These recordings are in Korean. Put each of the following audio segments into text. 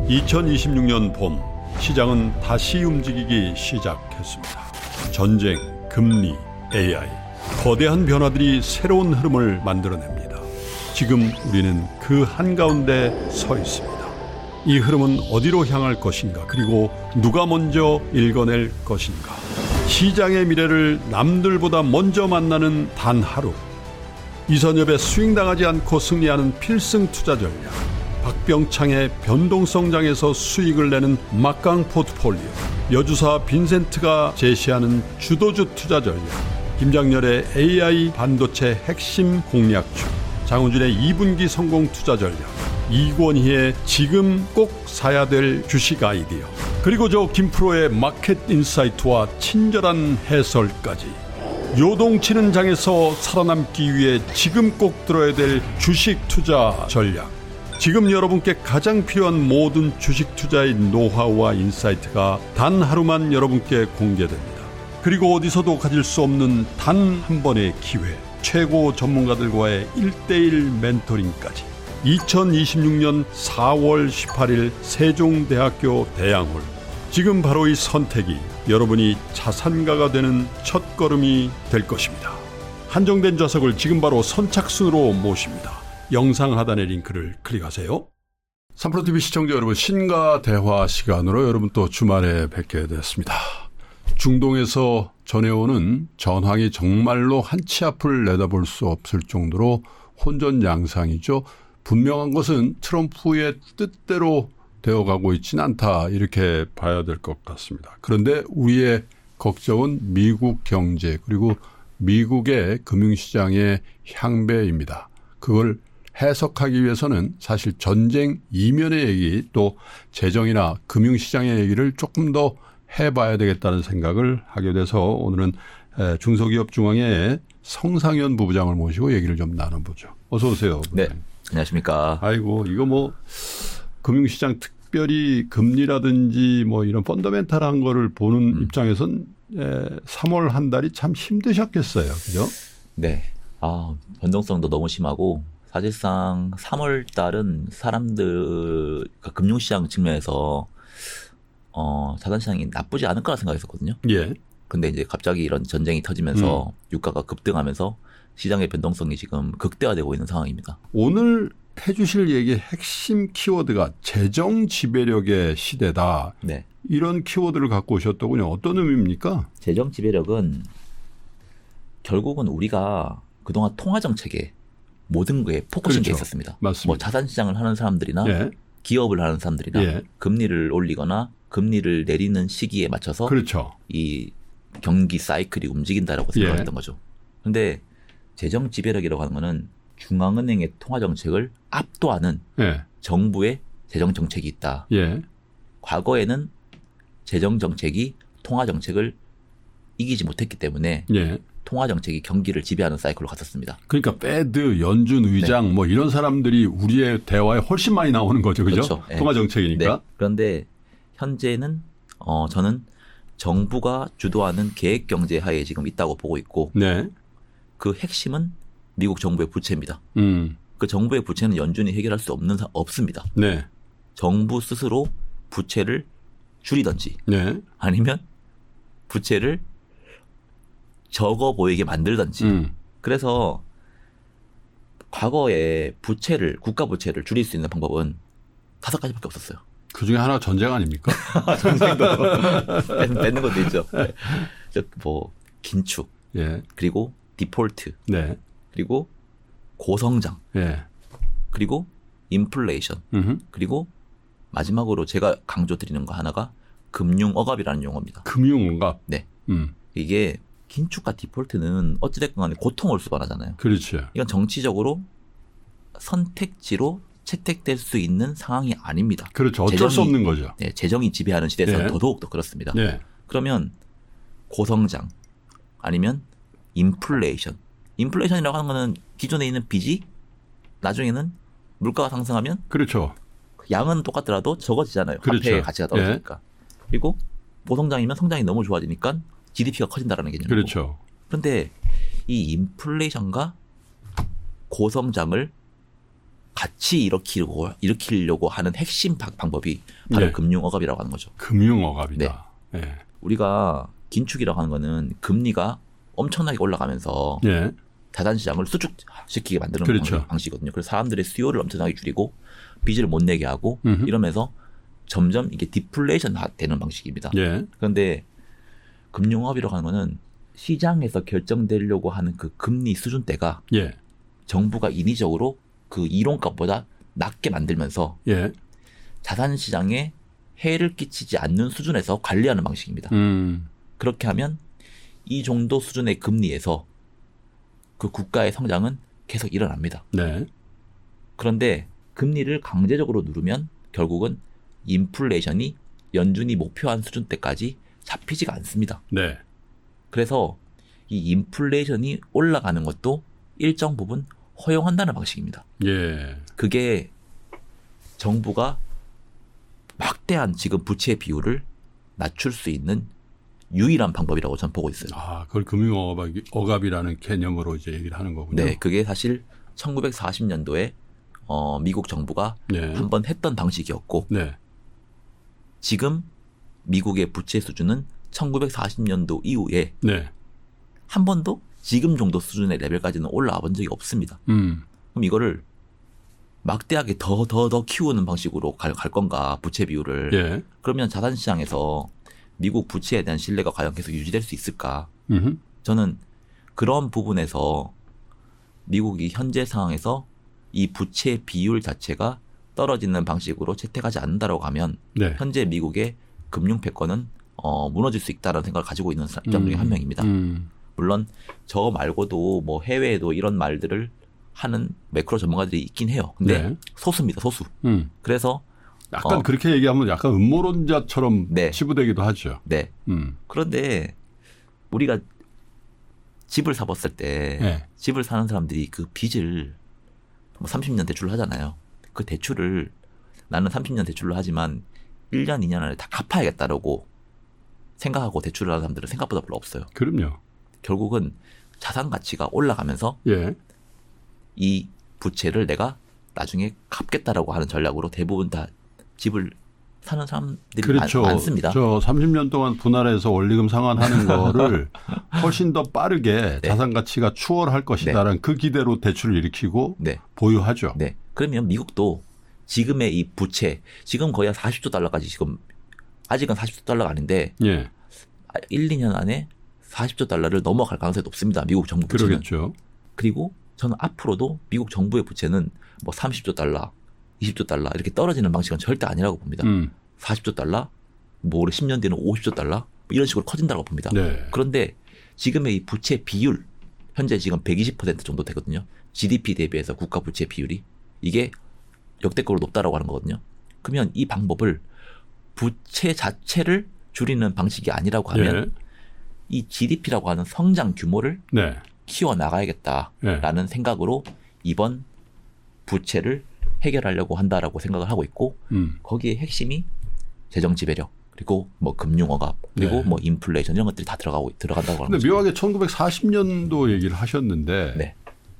2026년 봄 시장은 다시 움직이기 시작했습니다. 전쟁, 금리, AI, 거대한 변화들이 새로운 흐름을 만들어냅니다. 지금 우리는 그 한가운데 서 있습니다. 이 흐름은 어디로 향할 것인가, 그리고 누가 먼저 읽어낼 것인가. 시장의 미래를 남들보다 먼저 만나는 단 하루. 이선엽의 스윙당하지 않고 승리하는 필승 투자 전략, 박병창의 변동성장에서 수익을 내는 막강 포트폴리오, 여주사 빈센트가 제시하는 주도주 투자 전략, 김장렬의 AI 반도체 핵심 공략주, 장훈준의 2분기 성공 투자 전략, 이권희의 지금 꼭 사야 될 주식 아이디어, 그리고 저 김프로의 마켓 인사이트와 친절한 해설까지. 요동치는 장에서 살아남기 위해 지금 꼭 들어야 될 주식 투자 전략. 지금 여러분께 가장 필요한 모든 주식 투자의 노하우와 인사이트가 단 하루만 여러분께 공개됩니다. 그리고 어디서도 가질 수 없는 단 한 번의 기회, 최고 전문가들과의 1:1 멘토링까지. 2026년 4월 18일 세종대학교 대양홀. 지금 바로 이 선택이 여러분이 자산가가 되는 첫걸음이 될 것입니다. 한정된 좌석을 지금 바로 선착순으로 모십니다. 영상 하단의 링크를 클릭하세요. 3프로TV 시청자 여러분, 신과 대화 시간으로 여러분 또 주말에 뵙게 됐습니다. 중동에서 전해오는 전황이 정말로 한 치 앞을 내다볼 수 없을 정도로 혼전양상이죠. 분명한 것은 트럼프의 뜻대로 되어가고 있지는 않다, 이렇게 봐야 될 것 같습니다. 그런데 우리의 걱정은 미국 경제, 그리고 미국의 금융시장의 향배입니다. 그걸 해석하기 위해서는 사실 전쟁 이면의 얘기, 또 재정이나 금융시장의 얘기를 조금 더 해봐야 되겠다는 생각을 하게 돼서 오늘은 중소기업중앙회 성상현 부부장을 모시고 얘기를 좀 나눠보죠. 어서 오세요. 네, 안녕하십니까. 아이고, 이거 뭐 금융시장 특별히 금리라든지 뭐 이런 펀더멘탈한 거를 보는 입장에선 3월 한 달이 참 힘드셨겠어요. 그죠? 네. 변동성도 너무 심하고, 사실상 3월 달은 사람들, 그러니까 금융시장 측면에서 자산시장이 나쁘지 않을 거라 생각했었거든요. 예. 근데 이제 갑자기 이런 전쟁이 터지면서 유가가 급등하면서 시장의 변동성이 지금 극대화되고 있는 상황입니다. 오늘 해주실 얘기의 핵심 키워드가 재정 지배력의 시대다. 네. 이런 키워드를 갖고 오셨더군요. 어떤 의미입니까? 재정 지배력은 결국은 우리가 그동안 통화 정책에 모든 거에 포커싱 돼 있었습니다. 맞습니다. 뭐 자산 시장을 하는 사람들이나 예. 기업을 하는 사람들이나 금리를 올리거나 금리를 내리는 시기에 맞춰서 그렇죠. 이 경기 사이클이 움직인다라고 생각했던 거죠. 그런데 재정 지배력이라고 하는 거는 중앙은행의 통화 정책을 압도하는 정부의 재정 정책이 있다. 과거에는 재정 정책이 통화 정책을 이기지 못했기 때문에 통화 정책이 경기를 지배하는 사이클로 갔었습니다. 그러니까 페드, 연준 의장 뭐 이런 사람들이 우리의 대화에 훨씬 많이 나오는 거죠. 그죠? 그렇죠. 통화 정책이니까. 네. 그런데 현재는 저는 정부가 주도하는 계획 경제 하에 지금 있다고 보고 있고 그 핵심은 미국 정부의 부채입니다. 그 정부의 부채는 연준이 해결할 수 없습니다. 정부 스스로 부채를 줄이든지 아니면 부채를 적어 보이게 만들든지. 그래서 과거에 국가 부채를 줄일 수 있는 방법은 5가지밖에 없었어요. 그중에 하나 전쟁 아닙니까? 전쟁도 뺏는 것도 있죠. 뭐 긴축, 그리고 디폴트, 그리고 고성장, 그리고 인플레이션, 그리고 마지막으로 제가 강조드리는 거 하나가 금융억압이라는 용어입니다. 금융억압? 네. 이게 긴축과 디폴트는 어찌됐건 간에 고통을 수반하잖아요. 그렇죠. 이건 정치적으로 선택지로 채택될 수 있는 상황이 아닙니다. 그렇죠. 어쩔 수 없는 거죠. 네, 재정이 지배하는 시대에서는 더더욱 그렇습니다. 그러면 고성장 아니면 인플레이션. 인플레이션이라고 하는 거는 기존에 있는 빚이 나중에는 물가가 상승하면 그렇죠. 양은 똑같더라도 적어지잖아요. 그렇죠. 화폐의 가치가 떨어지니까. 그리고 고성장이면 성장이 너무 좋아지니까 GDP가 커진다라는 개념이고. 그렇죠. 그런데 이 인플레이션과 고성장을 같이 일으키려고 하는 핵심 방법이 바로 금융억압이라고 하는 거죠. 금융억압이다. 네. 우리가 긴축이라고 하는 거는 금리가 엄청나게 올라가면서 자산시장을 수축시키게 만드는 방식이거든요. 그래서 사람들의 수요를 엄청나게 줄이고 빚을 못 내게 하고 이러면서 점점 이게 디플레이션 되는 방식입니다. 그런데 금융업이라고 하는 거는 시장에서 결정되려고 하는 그 금리 수준대가 정부가 인위적으로 그 이론값보다 낮게 만들면서 자산시장에 해를 끼치지 않는 수준에서 관리하는 방식입니다. 그렇게 하면 이 정도 수준의 금리에서 그 국가의 성장은 계속 일어납니다. 그런데 금리를 강제적으로 누르면 결국은 인플레이션이 연준이 목표한 수준대까지 잡히지가 않습니다. 그래서 이 인플레이션이 올라가는 것도 일정 부분 허용한다는 방식입니다. 그게 정부가 막대한 지금 부채 비율을 낮출 수 있는 유일한 방법이라고 저는 보고 있어요. 그걸 금융억압이라는 개념으로 이제 얘기를 하는 거군요. 네, 그게 사실 1940년도에 미국 정부가 한번 했던 방식이었고 지금 미국의 부채 수준은 1940년도 이후에 한 번도 지금 정도 수준의 레벨까지는 올라와 본 적이 없습니다. 그럼 이거를 막대하게 더 키우는 방식으로 갈 건가 부채 비율을. 그러면 자산시장에서 미국 부채에 대한 신뢰가 과연 계속 유지될 수 있을까. 저는 그런 부분에서 미국이 현재 상황에서 이 부채 비율 자체가 떨어지는 방식으로 채택하지 않는다고 하면 현재 미국의 금융 패권은 무너질 수 있다는 생각을 가지고 있는 입장 중에 한 명입니다. 물론 저 말고도 뭐 해외에도 이런 말들을 하는 매크로 전문가들이 있긴 해요. 근데 소수입니다. 소수. 그래서 약간 그렇게 얘기하면 약간 음모론자처럼 치부되기도 하죠. 그런데 우리가 집을 사봤을 때 집을 사는 사람들이 그 빚을 뭐 30년 대출로 하잖아요. 그 대출을 나는 30년 대출로 하지만 1년, 2년 안에 다 갚아야겠다라고 생각하고 대출을 하는 사람들은 생각보다 별로 없어요. 그럼요. 결국은 자산 가치가 올라가면서 이 부채를 내가 나중에 갚겠다라고 하는 전략으로 대부분 다 집을 사는 사람들이 많습니다. 저 30년 동안 분할해서 원리금 상환하는 거를 훨씬 더 빠르게 자산 가치가 추월할 것이다라는 그 기대로 대출을 일으키고 보유하죠. 그러면 미국도 지금의 이 부채, 지금 거의 40조 달러까지 지금 아직은 40조 달러가 아닌데 1, 2년 안에 40조 달러를 넘어갈 가능성이 높습니다. 미국 정부 부채는. 그러겠죠. 그리고 저는 앞으로도 미국 정부의 부채는 뭐 30조 달러, 20조 달러 이렇게 떨어지는 방식은 절대 아니라고 봅니다. 40조 달러, 뭐 10년 뒤는 50조 달러 뭐 이런 식으로 커진다고 봅니다. 그런데 지금의 이 부채 비율 현재 지금 120% 정도 되거든요. GDP 대비해서 국가 부채 비율이 이게 역대급으로 높다라고 하는 거거든요. 그러면 이 방법을 부채 자체를 줄이는 방식이 아니라고 하면 이 GDP라고 하는 성장 규모를 키워나가야겠다라는 생각으로 이번 부채를 해결하려고 한다라고 생각을 하고 있고 거기에 핵심이 재정 지배력 그리고 뭐 금융억압 그리고 뭐 인플레이션 이런 것들이 다 들어간다고 하는 거죠. 묘하게 1940년도 얘기를 하셨는데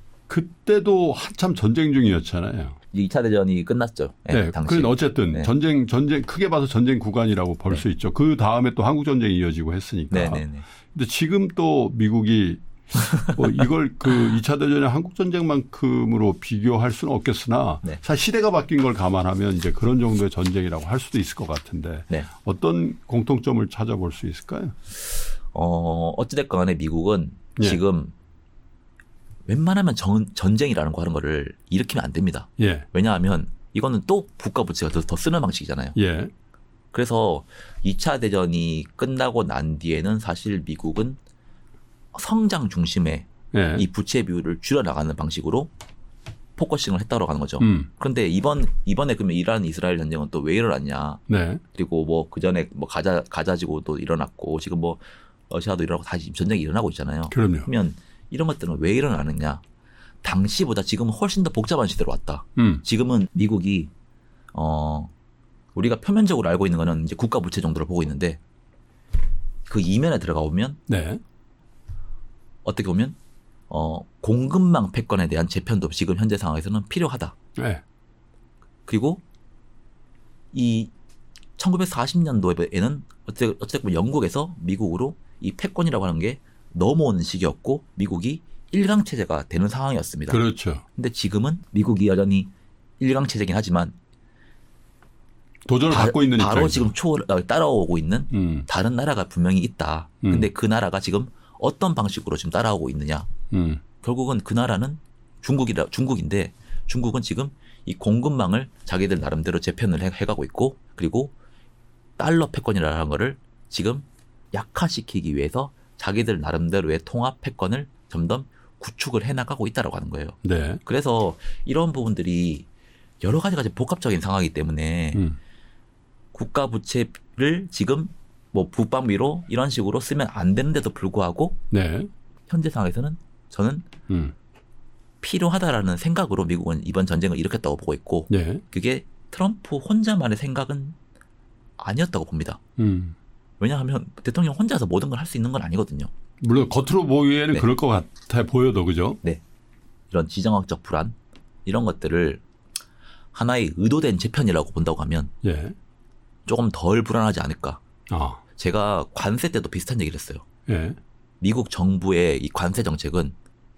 그때도 한참 전쟁 중이었잖아요. 2차 대전이 끝났죠. 당시. 그런데 어쨌든 전쟁 크게 봐서 전쟁 구간이라고 볼 수 있죠. 그 다음에 또 한국 전쟁이 이어지고 했으니까. 근데 지금 또 미국이 이걸 그 2차 대전의 한국 전쟁만큼으로 비교할 수는 없겠으나 사실 시대가 바뀐 걸 감안하면 이제 그런 정도의 전쟁이라고 할 수도 있을 것 같은데 어떤 공통점을 찾아볼 수 있을까요? 어찌됐건 간에 미국은 지금 웬만하면 전쟁이라는 거 하는 거를 일으키면 안 됩니다. 왜냐하면 이거는 또 국가 부채가 더 쓰는 방식이잖아요. 그래서 2차 대전이 끝나고 난 뒤에는 사실 미국은 성장 중심의 이 부채 비율을 줄여나가는 방식으로 포커싱을 했다고 하는 거죠. 그런데 이번에 그러면 이란 이스라엘 전쟁은 또 왜 일어났냐. 그리고 뭐 그전에 뭐 가자지구도 일어났고 지금 뭐 러시아도 일어나고 다시 전쟁이 일어나고 있잖아요. 그러면 이런 것들은 왜 일어나느냐. 당시보다 지금은 훨씬 더 복잡한 시대로 왔다. 지금은 미국이 우리가 표면적으로 알고 있는 거는 이제 국가 부채 정도로 보고 있는데 그 이면에 들어가 보면 어떻게 보면 공급망 패권에 대한 재편도 지금 현재 상황에서는 필요하다. 그리고 이 1940년도에는 어쨌든 영국에서 미국으로 이 패권이라고 하는 게 넘어오는 시기였고 미국이 1강 체제가 되는 상황이었습니다. 그렇죠. 근데 지금은 미국이 여전히 1강 체제긴 하지만 도전을 받고 있는 바로 입장이죠. 지금 따라오고 있는 다른 나라가 분명히 있다. 근데 그 나라가 지금 어떤 방식으로 지금 따라오고 있느냐. 결국은 그 나라는 중국인데 중국은 지금 이 공급망을 자기들 나름대로 재편을 해가고 있고 그리고 달러 패권이라는 거를 지금 약화시키기 위해서 자기들 나름대로의 통합 패권을 점점 구축을 해나가고 있다라고 하는 거예요. 네. 그래서 이런 부분들이 여러 가지가 복합적인 상황이기 때문에 국가 부채를 지금 뭐 국방비로 이런 식으로 쓰면 안 되는데도 불구하고 네. 현재 상황에서는 저는 필요하다라는 생각으로 미국은 이번 전쟁을 일으켰다고 보고 있고 네. 그게 트럼프 혼자만의 생각은 아니었다고 봅니다. 왜냐하면 대통령 혼자서 모든 걸 할 수 있는 건 아니거든요. 물론 겉으로 보기에는 네. 그럴 것 같아 보여도 그죠? 네. 이런 지정학적 불안 이런 것들을 하나의 의도된 재편이라고 본다고 하면 예. 조금 덜 불안하지 않을까. 아. 제가 관세 때도 비슷한 얘기를 했어요. 예. 미국 정부의 이 관세 정책은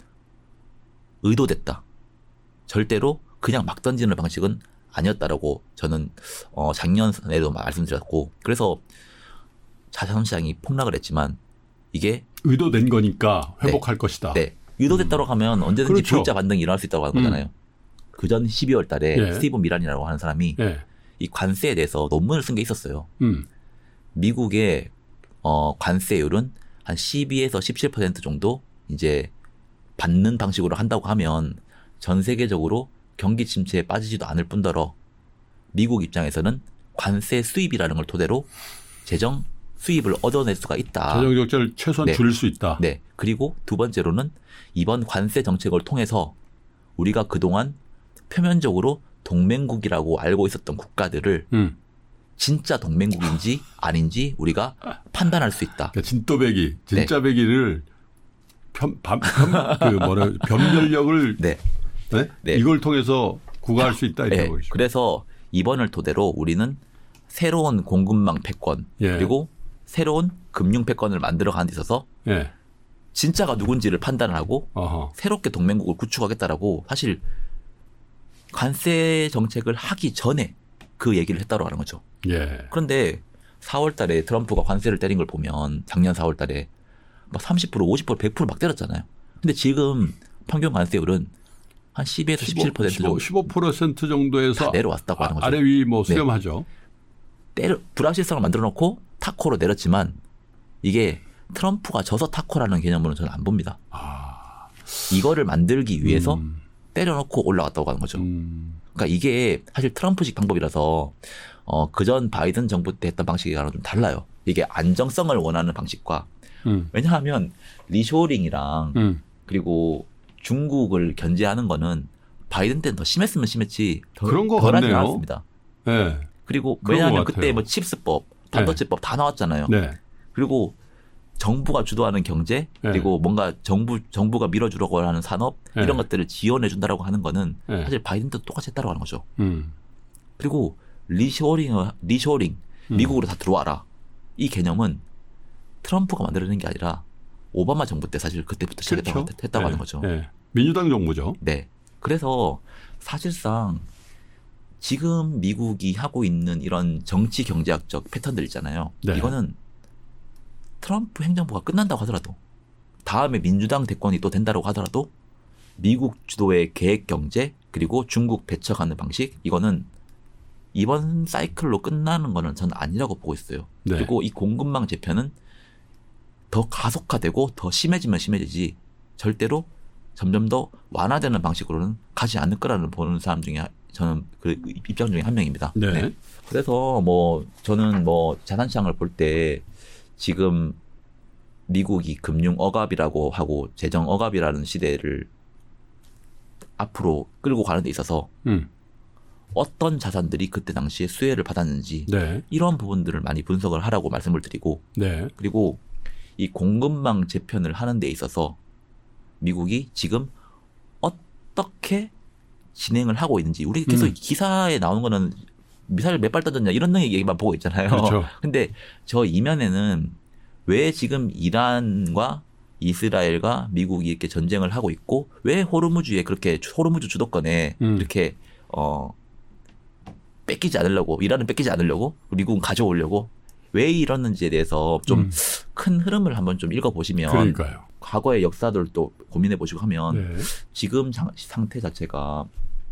의도됐다. 절대로 그냥 막 던지는 방식은 아니었다라고 저는 작년에도 말씀드렸고 그래서 자산시장이 폭락을 했지만 이게 의도된 거니까 회복할 것이다. 네. 의도됐다고 하면 언제든지 그렇죠. V자 반등이 일어날 수 있다고 하는 거잖아요. 그전 12월 달에 예. 스티브 미란이라고 하는 사람이 예. 이 관세에 대해서 논문을 쓴 게 있었어요. 음. 미국의 관세율은 한 12에서 17% 정도 이제 받는 방식으로 한다고 하면 전 세계적으로 경기 침체에 빠지지도 않을 뿐더러 미국 입장에서는 관세 수입이라는 걸 토대로 재정 수입을 얻어낼 수가 있다. 재정 적자를 최소한 네. 줄일 수 있다. 네. 그리고 두 번째로는 이번 관세 정책을 통해서 우리가 그동안 표면적으로 동맹국이라고 알고 있었던 국가들을 진짜 동맹국인지 아닌지 우리가 판단할 수 있다. 그러니까 진또배기, 진짜 배기를 변별력을 네. 네? 네. 이걸 통해서 구가할 수 있다 이렇게 네. 보시죠. 그래서 이번을 토대로 우리는 새로운 공급망 패권 예. 그리고 새로운 금융 패권을 만들어가는 데 있어서 예. 진짜가 누군지를 판단하고 어허. 새롭게 동맹국을 구축하겠다라고 사실 관세 정책을 하기 전에 그 얘기를 했다고 하는 거죠. 예. 그런데 4월 달에 트럼프가 관세를 때린 걸 보면 작년 4월 달에 막 30%, 50%, 100%막 때렸잖아요. 근데 지금 평균 관세율은 한 10에서 17% 정도 15% 정도에서 다 내려왔다고 하는 거죠. 아래 위 뭐 수렴하죠. 불확실성을 만들어 놓고 타코로 내렸지만 이게 트럼프가 져서 타코라는 개념으로는 저는 안 봅니다. 이거를 만들기 위해서 때려놓고 올라갔다고 하는 거죠. 그러니까 이게 사실 트럼프식 방법이라서 그전 바이든 정부 때 했던 방식이랑은 좀 달라요. 이게 안정성을 원하는 방식과 왜냐하면 리쇼링이랑 그리고 중국을 견제하는 거는 바이든 때는 더 심했으면 심했지 그런 거 덜하지 같네요. 않았습니다. 네. 그리고 그런 왜냐하면 것 그때 같아요. 뭐 칩스법, 반도체법 다 나왔잖아요. 네. 그리고 정부가 주도하는 경제 그리고 뭔가 정부가 밀어주려고 하는 산업 이런 것들을 지원해 준다라고 하는 거는 사실 바이든 때도 똑같이 했다고 하는 거죠. 그리고 리쇼링 미국으로 다 들어와라. 이 개념은 트럼프가 만들어낸 게 아니라 오바마 정부 때 사실 그때부터 시작했다고 그렇죠. 하는 거죠. 네. 민주당 정부죠. 네. 그래서 사실상 지금 미국이 하고 있는 이런 정치 경제학적 패턴들 있잖아요. 네. 이거는 트럼프 행정부가 끝난다고 하더라도 다음에 민주당 대권이 또 된다고 하더라도 미국 주도의 계획 경제 그리고 중국 배척하는 방식 이거는 이번 사이클로 끝나는 거는 저는 아니라고 보고 있어요. 네. 그리고 이 공급망 재편은 더 가속화되고 더 심해지면 심해지지 절대로 점점 더 완화되는 방식으로는 가지 않을 거라는 보는 사람 중에 저는 그 입장 중에 한 명입니다. 네. 네. 그래서 뭐 저는 뭐 자산시장을 볼 때 지금 미국이 금융 억압이라고 하고 재정 억압이라는 시대를 앞으로 끌고 가는 데 있어서 어떤 자산들이 그때 당시에 수혜를 받았는지 네. 이런 부분들을 많이 분석을 하라고 말씀을 드리고 네. 그리고 이 공급망 재편을 하는 데 있어서 미국이 지금 어떻게 진행을 하고 있는지 우리 계속 기사에 나오는 거는 미사일 몇 발 던졌냐 이런 얘기만 보고 있잖아요. 그렇죠. 근데 저 이면에는 왜 지금 이란과 이스라엘과 미국이 이렇게 전쟁을 하고 있고 왜 호르무즈에 그렇게 호르무즈 주도권에 이렇게 뺏기지 않으려고 이란은 뺏기지 않으려고 미국은 가져오려고 왜 이러는지에 대해서 좀 큰 흐름을 한번 좀 읽어보시면 그러니까요. 과거의 역사들 또 고민해 보시고 하면 네. 지금 상태 자체가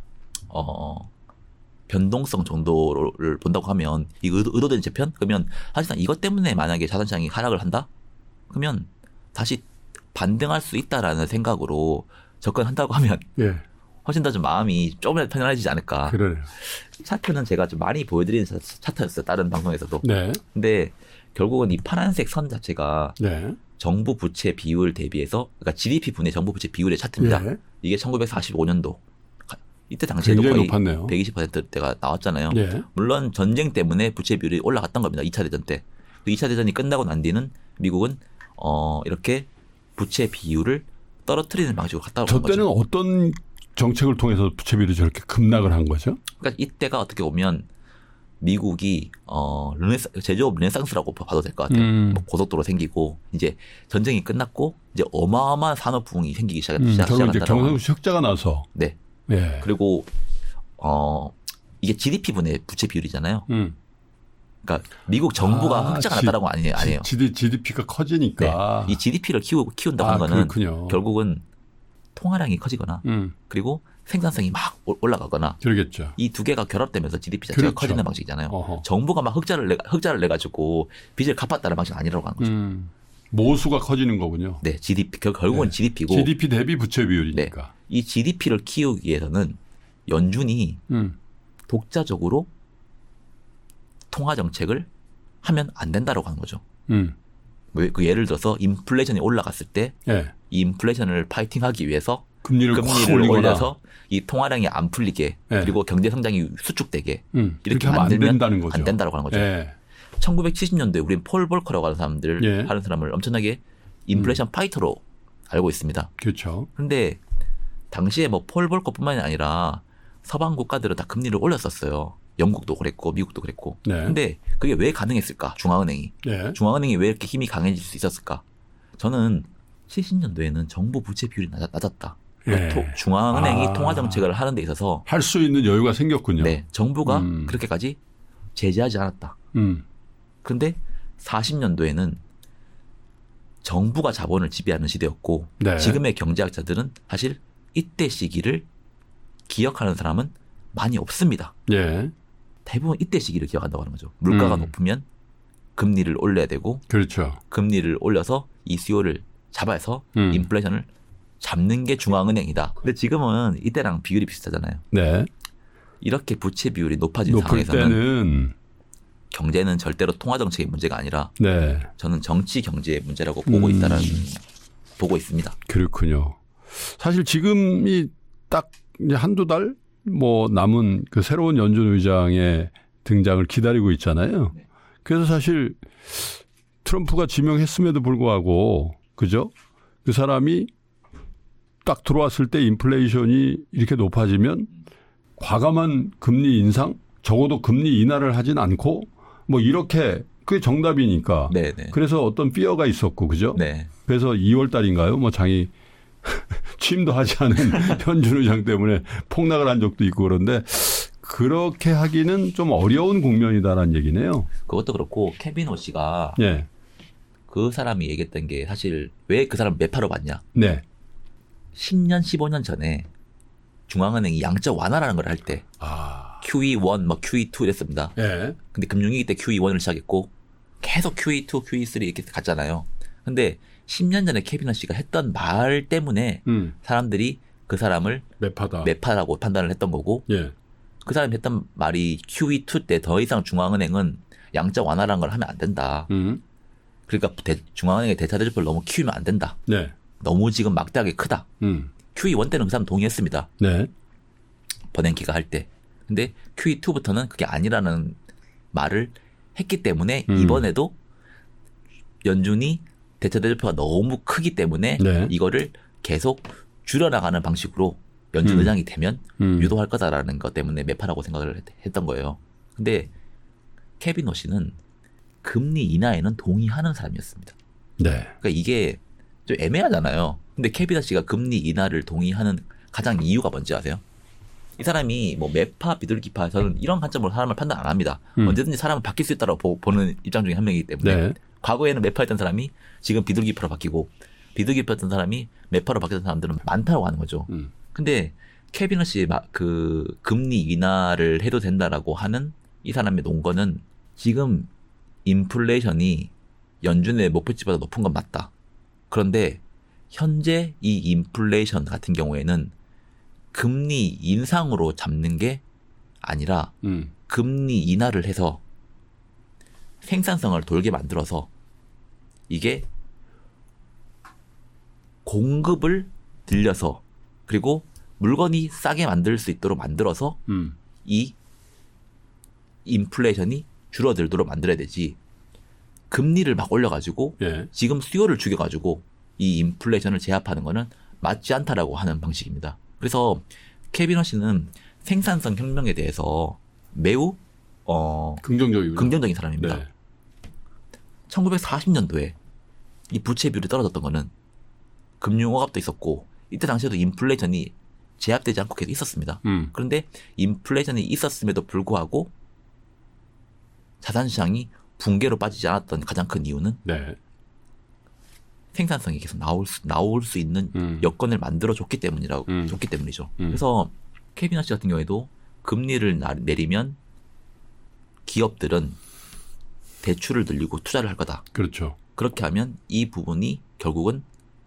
변동성 정도를 본다고 하면 이 의도된 재편? 그러면 사실상 이것 때문에 만약에 자산시장이 하락을 한다? 그러면 다시 반등할 수 있다라는 생각으로 접근한다고 하면 예. 훨씬 더 좀 마음이 조금이라도 편안해지지 않을까. 그러네요. 차트는 제가 좀 많이 보여드리는 차트였어요. 다른 방송에서도. 네. 근데 결국은 이 파란색 선 자체가 네. 정부 부채 비율 대비해서 그러니까 GDP 분의 정부 부채 비율의 차트입니다. 예. 이게 1945년도 이때 당시에도 굉장히 거의 높았네요. 120%대가 나왔잖아요. 예. 물론 전쟁 때문에 부채 비율이 올라갔던 겁니다. 2차 대전 때. 2차 대전이 끝나고 난 뒤는 미국은 이렇게 부채 비율을 떨어뜨리는 방식으로 갔다 온 거죠. 저 때는 어떤 정책을 통해서 부채 비율이 저렇게 급락을 한 거죠? 그러니까 이때가 어떻게 보면 미국이 제조업 르네상스라고 봐도 될 것 같아요. 뭐 고속도로 생기고 이제 전쟁이 끝났고 이제 어마어마한 산업 부흥이 생기기 결국 시작한다라고. 이제 경상수 흑자가 나서. 네. 예. 그리고 이게 GDP 분의 부채 비율이잖아요. 그러니까 미국 정부가 흑자가 났다라는 거 아니에요. GDP가 커지니까. 네. 이 GDP를 키운다고 하는 거는 그렇군요. 결국은 통화량이 커지거나 그리고 생산성이 막 올라가거나 그러겠죠. 이 두 개가 결합되면서 GDP 자체가 그렇죠. 커지는 방식이잖아요. 어허. 정부가 막 흑자를 내가지고 빚을 갚았다는 방식은 아니라고 하는 거죠. 모수가 커지는 거군요. 네, GDP 결국은 네. GDP고 GDP 대비 부채 비율이니까. 네, 이 GDP를 키우기 위해서는 연준이 독자적으로 통화 정책을 하면 안 된다라고 하는 거죠. 그 예를 들어서 인플레이션이 올라갔을 때 이 인플레이션을 파이팅하기 위해서 금리를 올려서 이 통화량이 안 풀리게 그리고 경제 성장이 수축되게 이렇게 만들면 안 된다라고 하는 거죠. 1970년도에 우리는 폴 볼커라고 하는 하는 사람을 엄청나게 인플레이션 파이터로 알고 있습니다. 그렇죠. 그런데 당시에 뭐 폴 볼커뿐만이 아니라 서방 국가들은 다 금리를 올렸었어요. 영국도 그랬고 미국도 그랬고. 근데 그게 왜 가능했을까? 중앙은행이. 중앙은행이 왜 이렇게 힘이 강해질 수 있었을까? 저는 70년도에는 정부 부채 비율이 낮았다. 중앙은행이 통화 정책을 하는 데 있어서 할 수 있는 여유가 생겼군요. 네, 정부가 그렇게까지 제재하지 않았다. 그런데 40년도에는 정부가 자본을 지배하는 시대였고 지금의 경제학자들은 사실 이때 시기를 기억하는 사람은 많이 없습니다. 대부분 이때 시기를 기억한다고 하는 거죠. 물가가 높으면 금리를 올려야 되고 그렇죠. 금리를 올려서 이 수요를 잡아서 인플레이션을 잡는 게 중앙은행이다. 근데 지금은 이때랑 비율이 비슷하잖아요. 이렇게 부채 비율이 높아진 상황에서는 경제는 절대로 통화 정책의 문제가 아니라 저는 정치 경제의 문제라고 보고 보고 있습니다. 그렇군요. 사실 지금이 딱 이제 한두 달 뭐 남은 그 새로운 연준 의장의 등장을 기다리고 있잖아요. 그래서 사실 트럼프가 지명했음에도 불구하고 그죠? 그 사람이 딱 들어왔을 때 인플레이션이 이렇게 높아지면 과감한 금리 인상, 적어도 금리 인하를 하진 않고 뭐 이렇게 그게 정답이니까. 그래서 어떤 피어가 있었고 그죠? 그래서 2월 달인가요? 뭐 장이 취임도 하지 않은 연준 의장 때문에 폭락을 한 적도 있고 그런데 그렇게 하기는 좀 어려운 국면이다라는 얘기네요. 그것도 그렇고 케빈 오씨가 그 사람이 얘기했던 게 사실 왜 그 사람을 매파로 봤냐. 10년, 15년 전에 중앙은행이 양적 완화라는 걸 할 때 QE1, 뭐 QE2 이랬습니다. 근데 금융위기 때 QE1을 시작했고 계속 QE2, QE3 이렇게 갔잖아요. 근데 10년 전에 케빈 씨가 했던 말 때문에 사람들이 그 사람을 매파라고 판단을 했던 거고 그 사람이 했던 말이 QE2 때 더 이상 중앙은행은 양적 완화라는 걸 하면 안 된다. 그러니까 중앙은행의 대차 대조표를 너무 키우면 안 된다. 너무 지금 막대하게 크다. QE1 때는 그 사람 동의했습니다. 버냉키가 할 때. 근데 QE2부터는 그게 아니라는 말을 했기 때문에 이번에도 연준이 대차 대조표가 너무 크기 때문에 이거를 계속 줄여나가는 방식으로 연준 의장이 되면 유도할 거다라는 것 때문에 매파라고 생각을 했던 거예요. 근데 케빈 워시는 금리 인하에는 동의하는 사람이었습니다. 네. 그러니까 이게 좀 애매하잖아요. 근데 케빈 워시가 금리 인하를 동의하는 가장 이유가 뭔지 아세요? 이 사람이 뭐 매파, 비둘기파, 저는 이런 관점으로 사람을 판단 안 합니다. 언제든지 사람은 바뀔 수 있다고 보는 입장 중에 한 명이기 때문에 네. 과거에는 매파였던 사람이 지금 비둘기파로 바뀌고 비둘기파였던 사람이 매파로 바뀌었던 사람들은 많다고 하는 거죠. 근데 케빈 워시 그 금리 인하를 해도 된다라고 하는 이 사람의 논거는 지금 인플레이션이 연준의 목표치보다 높은 건 맞다. 그런데 현재 이 인플레이션 같은 경우에는 금리 인상으로 잡는 게 아니라 금리 인하를 해서 생산성을 돌게 만들어서 이게 공급을 늘려서 그리고 물건이 싸게 만들 수 있도록 만들어서 이 인플레이션이 줄어들도록 만들어야 되지 금리를 막 올려가지고 예. 지금 수요를 죽여가지고 이 인플레이션을 제압하는 거는 맞지 않다라고 하는 방식입니다. 그래서 케빈 워시는 생산성 혁명에 대해서 매우 긍정적인 사람입니다. 네. 1940년도에 이 부채 비율이 떨어졌던 거는 금융허갑도 있었고 이때 당시에도 인플레이션이 제압되지 않고 계속 있었습니다. 그런데 인플레이션이 있었음에도 불구하고 자산시장이 붕괴로 빠지지 않았던 가장 큰 이유는 네. 생산성이 계속 나올 수 있는 여건을 만들어줬기 때문이죠. 그래서 케빈 워시 같은 경우에도 금리를 내리면 기업들은 대출을 늘리고 투자를 할 거다. 그렇죠. 그렇게 하면 이 부분이 결국은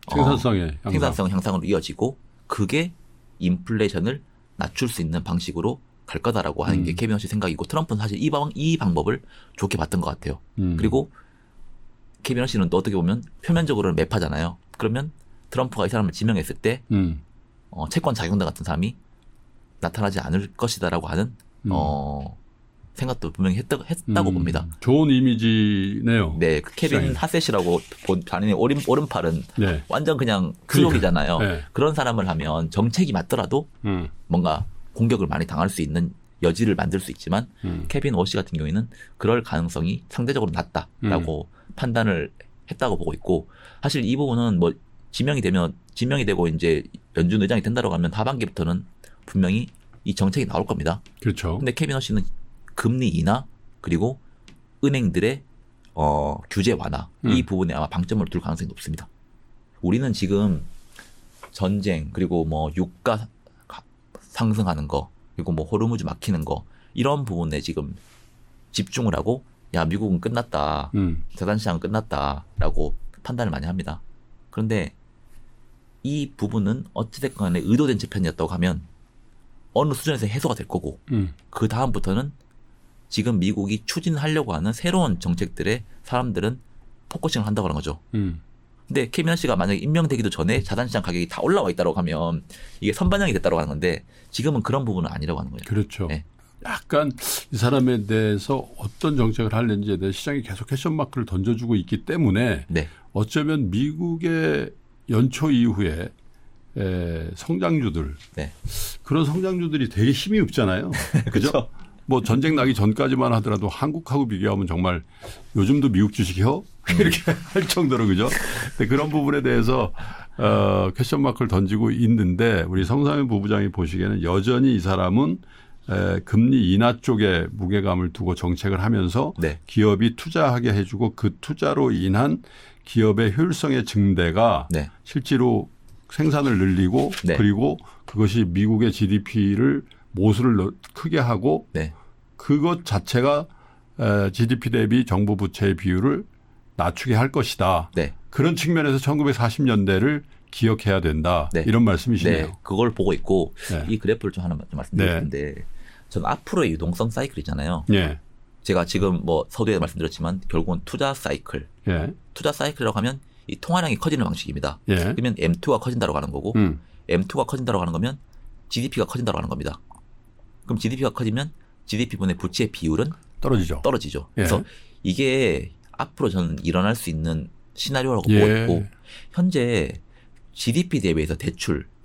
생산성 향상으로 이어지고 그게 인플레이션을 낮출 수 있는 방식으로 갈 거다라고 하는 게 케빈 워시 생각이고 트럼프는 사실 이 방법을 좋게 봤던 것 같아요. 그리고 케빈 워시는 또 어떻게 보면 표면적으로는 매파잖아요. 그러면 트럼프가 이 사람을 지명했을 때 채권 자경단 같은 사람이 나타나지 않을 것이다라고 하는 생각도 분명히 했다고 봅니다. 좋은 이미지네요. 네, 그 케빈 하셋이라고 본인의 오른팔은 네. 완전 그냥 수족이잖아요. 네. 그런 사람을 하면 정책이 맞더라도 뭔가 공격을 많이 당할 수 있는 여지를 만들 수 있지만 케빈 워시 같은 경우에는 그럴 가능성이 상대적으로 낮다라고 판단을 했다고 보고 있고 사실 이 부분은 뭐 지명이 되고 이제 연준 의장이 된다고 하면 하반기부터는 분명히 이 정책이 나올 겁니다. 그렇죠. 근데 케빈 워시는 금리 인하 그리고 은행들의 규제 완화 이 부분에 아마 방점을 둘 가능성이 높습니다. 우리는 지금 전쟁 그리고 뭐 유가 상승하는 거 그리고 뭐 호르무즈 막히는 거 이런 부분에 지금 집중을 하고 야 미국은 끝났다. 자산시장은 끝났다라고 판단을 많이 합니다. 그런데 이 부분은 어찌됐건 간에 의도된 재편이었다고 하면 어느 수준에서 해소가 될 거고 그 다음부터는 지금 미국이 추진하려고 하는 새로운 정책들에 사람들은 포커싱을 한다고 하는 거죠. 근데 케빈 워시가 만약에 임명되기도 전에 자산시장 가격이 다 올라와 있다고 하면 이게 선반영이 됐다고 하는 건데 지금은 그런 부분은 아니라고 하는 거예요. 그렇죠. 네. 약간 이 사람에 대해서 어떤 정책을 할는지에 대해 시장이 계속 퀘션마크를 던져주고 있기 때문에 네. 어쩌면 미국의 연초 이후에 성장주들 네. 그런 성장주들이 되게 힘이 없잖아요. 그죠? 뭐 전쟁 나기 전까지만 하더라도 한국하고 비교하면 정말 요즘도 미국 주식이요? 이렇게 할 정도로 그죠? 그런 부분에 대해서 퀘션 마크를 던지고 있는데 우리 성삼현 부부장이 보시기에는 여전히 이 사람은 금리 인하 쪽에 무게감을 두고 정책을 하면서 네. 기업이 투자하게 해주고 그 투자로 인한 기업의 효율성의 증대가 네. 실제로 생산을 늘리고 네. 그리고 그것이 미국의 GDP를 모수를 크게 하고 네. 그것 자체가 GDP 대비 정부 부채의 비율을 낮추게 할 것이다. 네. 그런 측면에서 1940년대를 기억해야 된다. 네. 이런 말씀이시네요. 네. 그걸 보고 있고 네. 이 그래프를 좀 하나 말씀드리는데 저는 앞으로의 유동성 사이클 있잖아요. 네. 제가 지금 뭐 서두에 말씀드렸지만 결국은 투자 사이클. 네. 투자 사이클이라고 하면 이 통화량이 커지는 방식입니다. 네. 그러면 M2가 커진다고 하는 거고 M2가 커진다고 하는 거면 GDP가 커진다고 하는 겁니다. 그럼 GDP가 커지면 GDP분의 부채의 비율은 떨어지죠. 예. 그래서 이게 앞으로 저는 일어날 수 있는 시나리오라고 예. 보고 있고 현재 GDP 대비해서 대출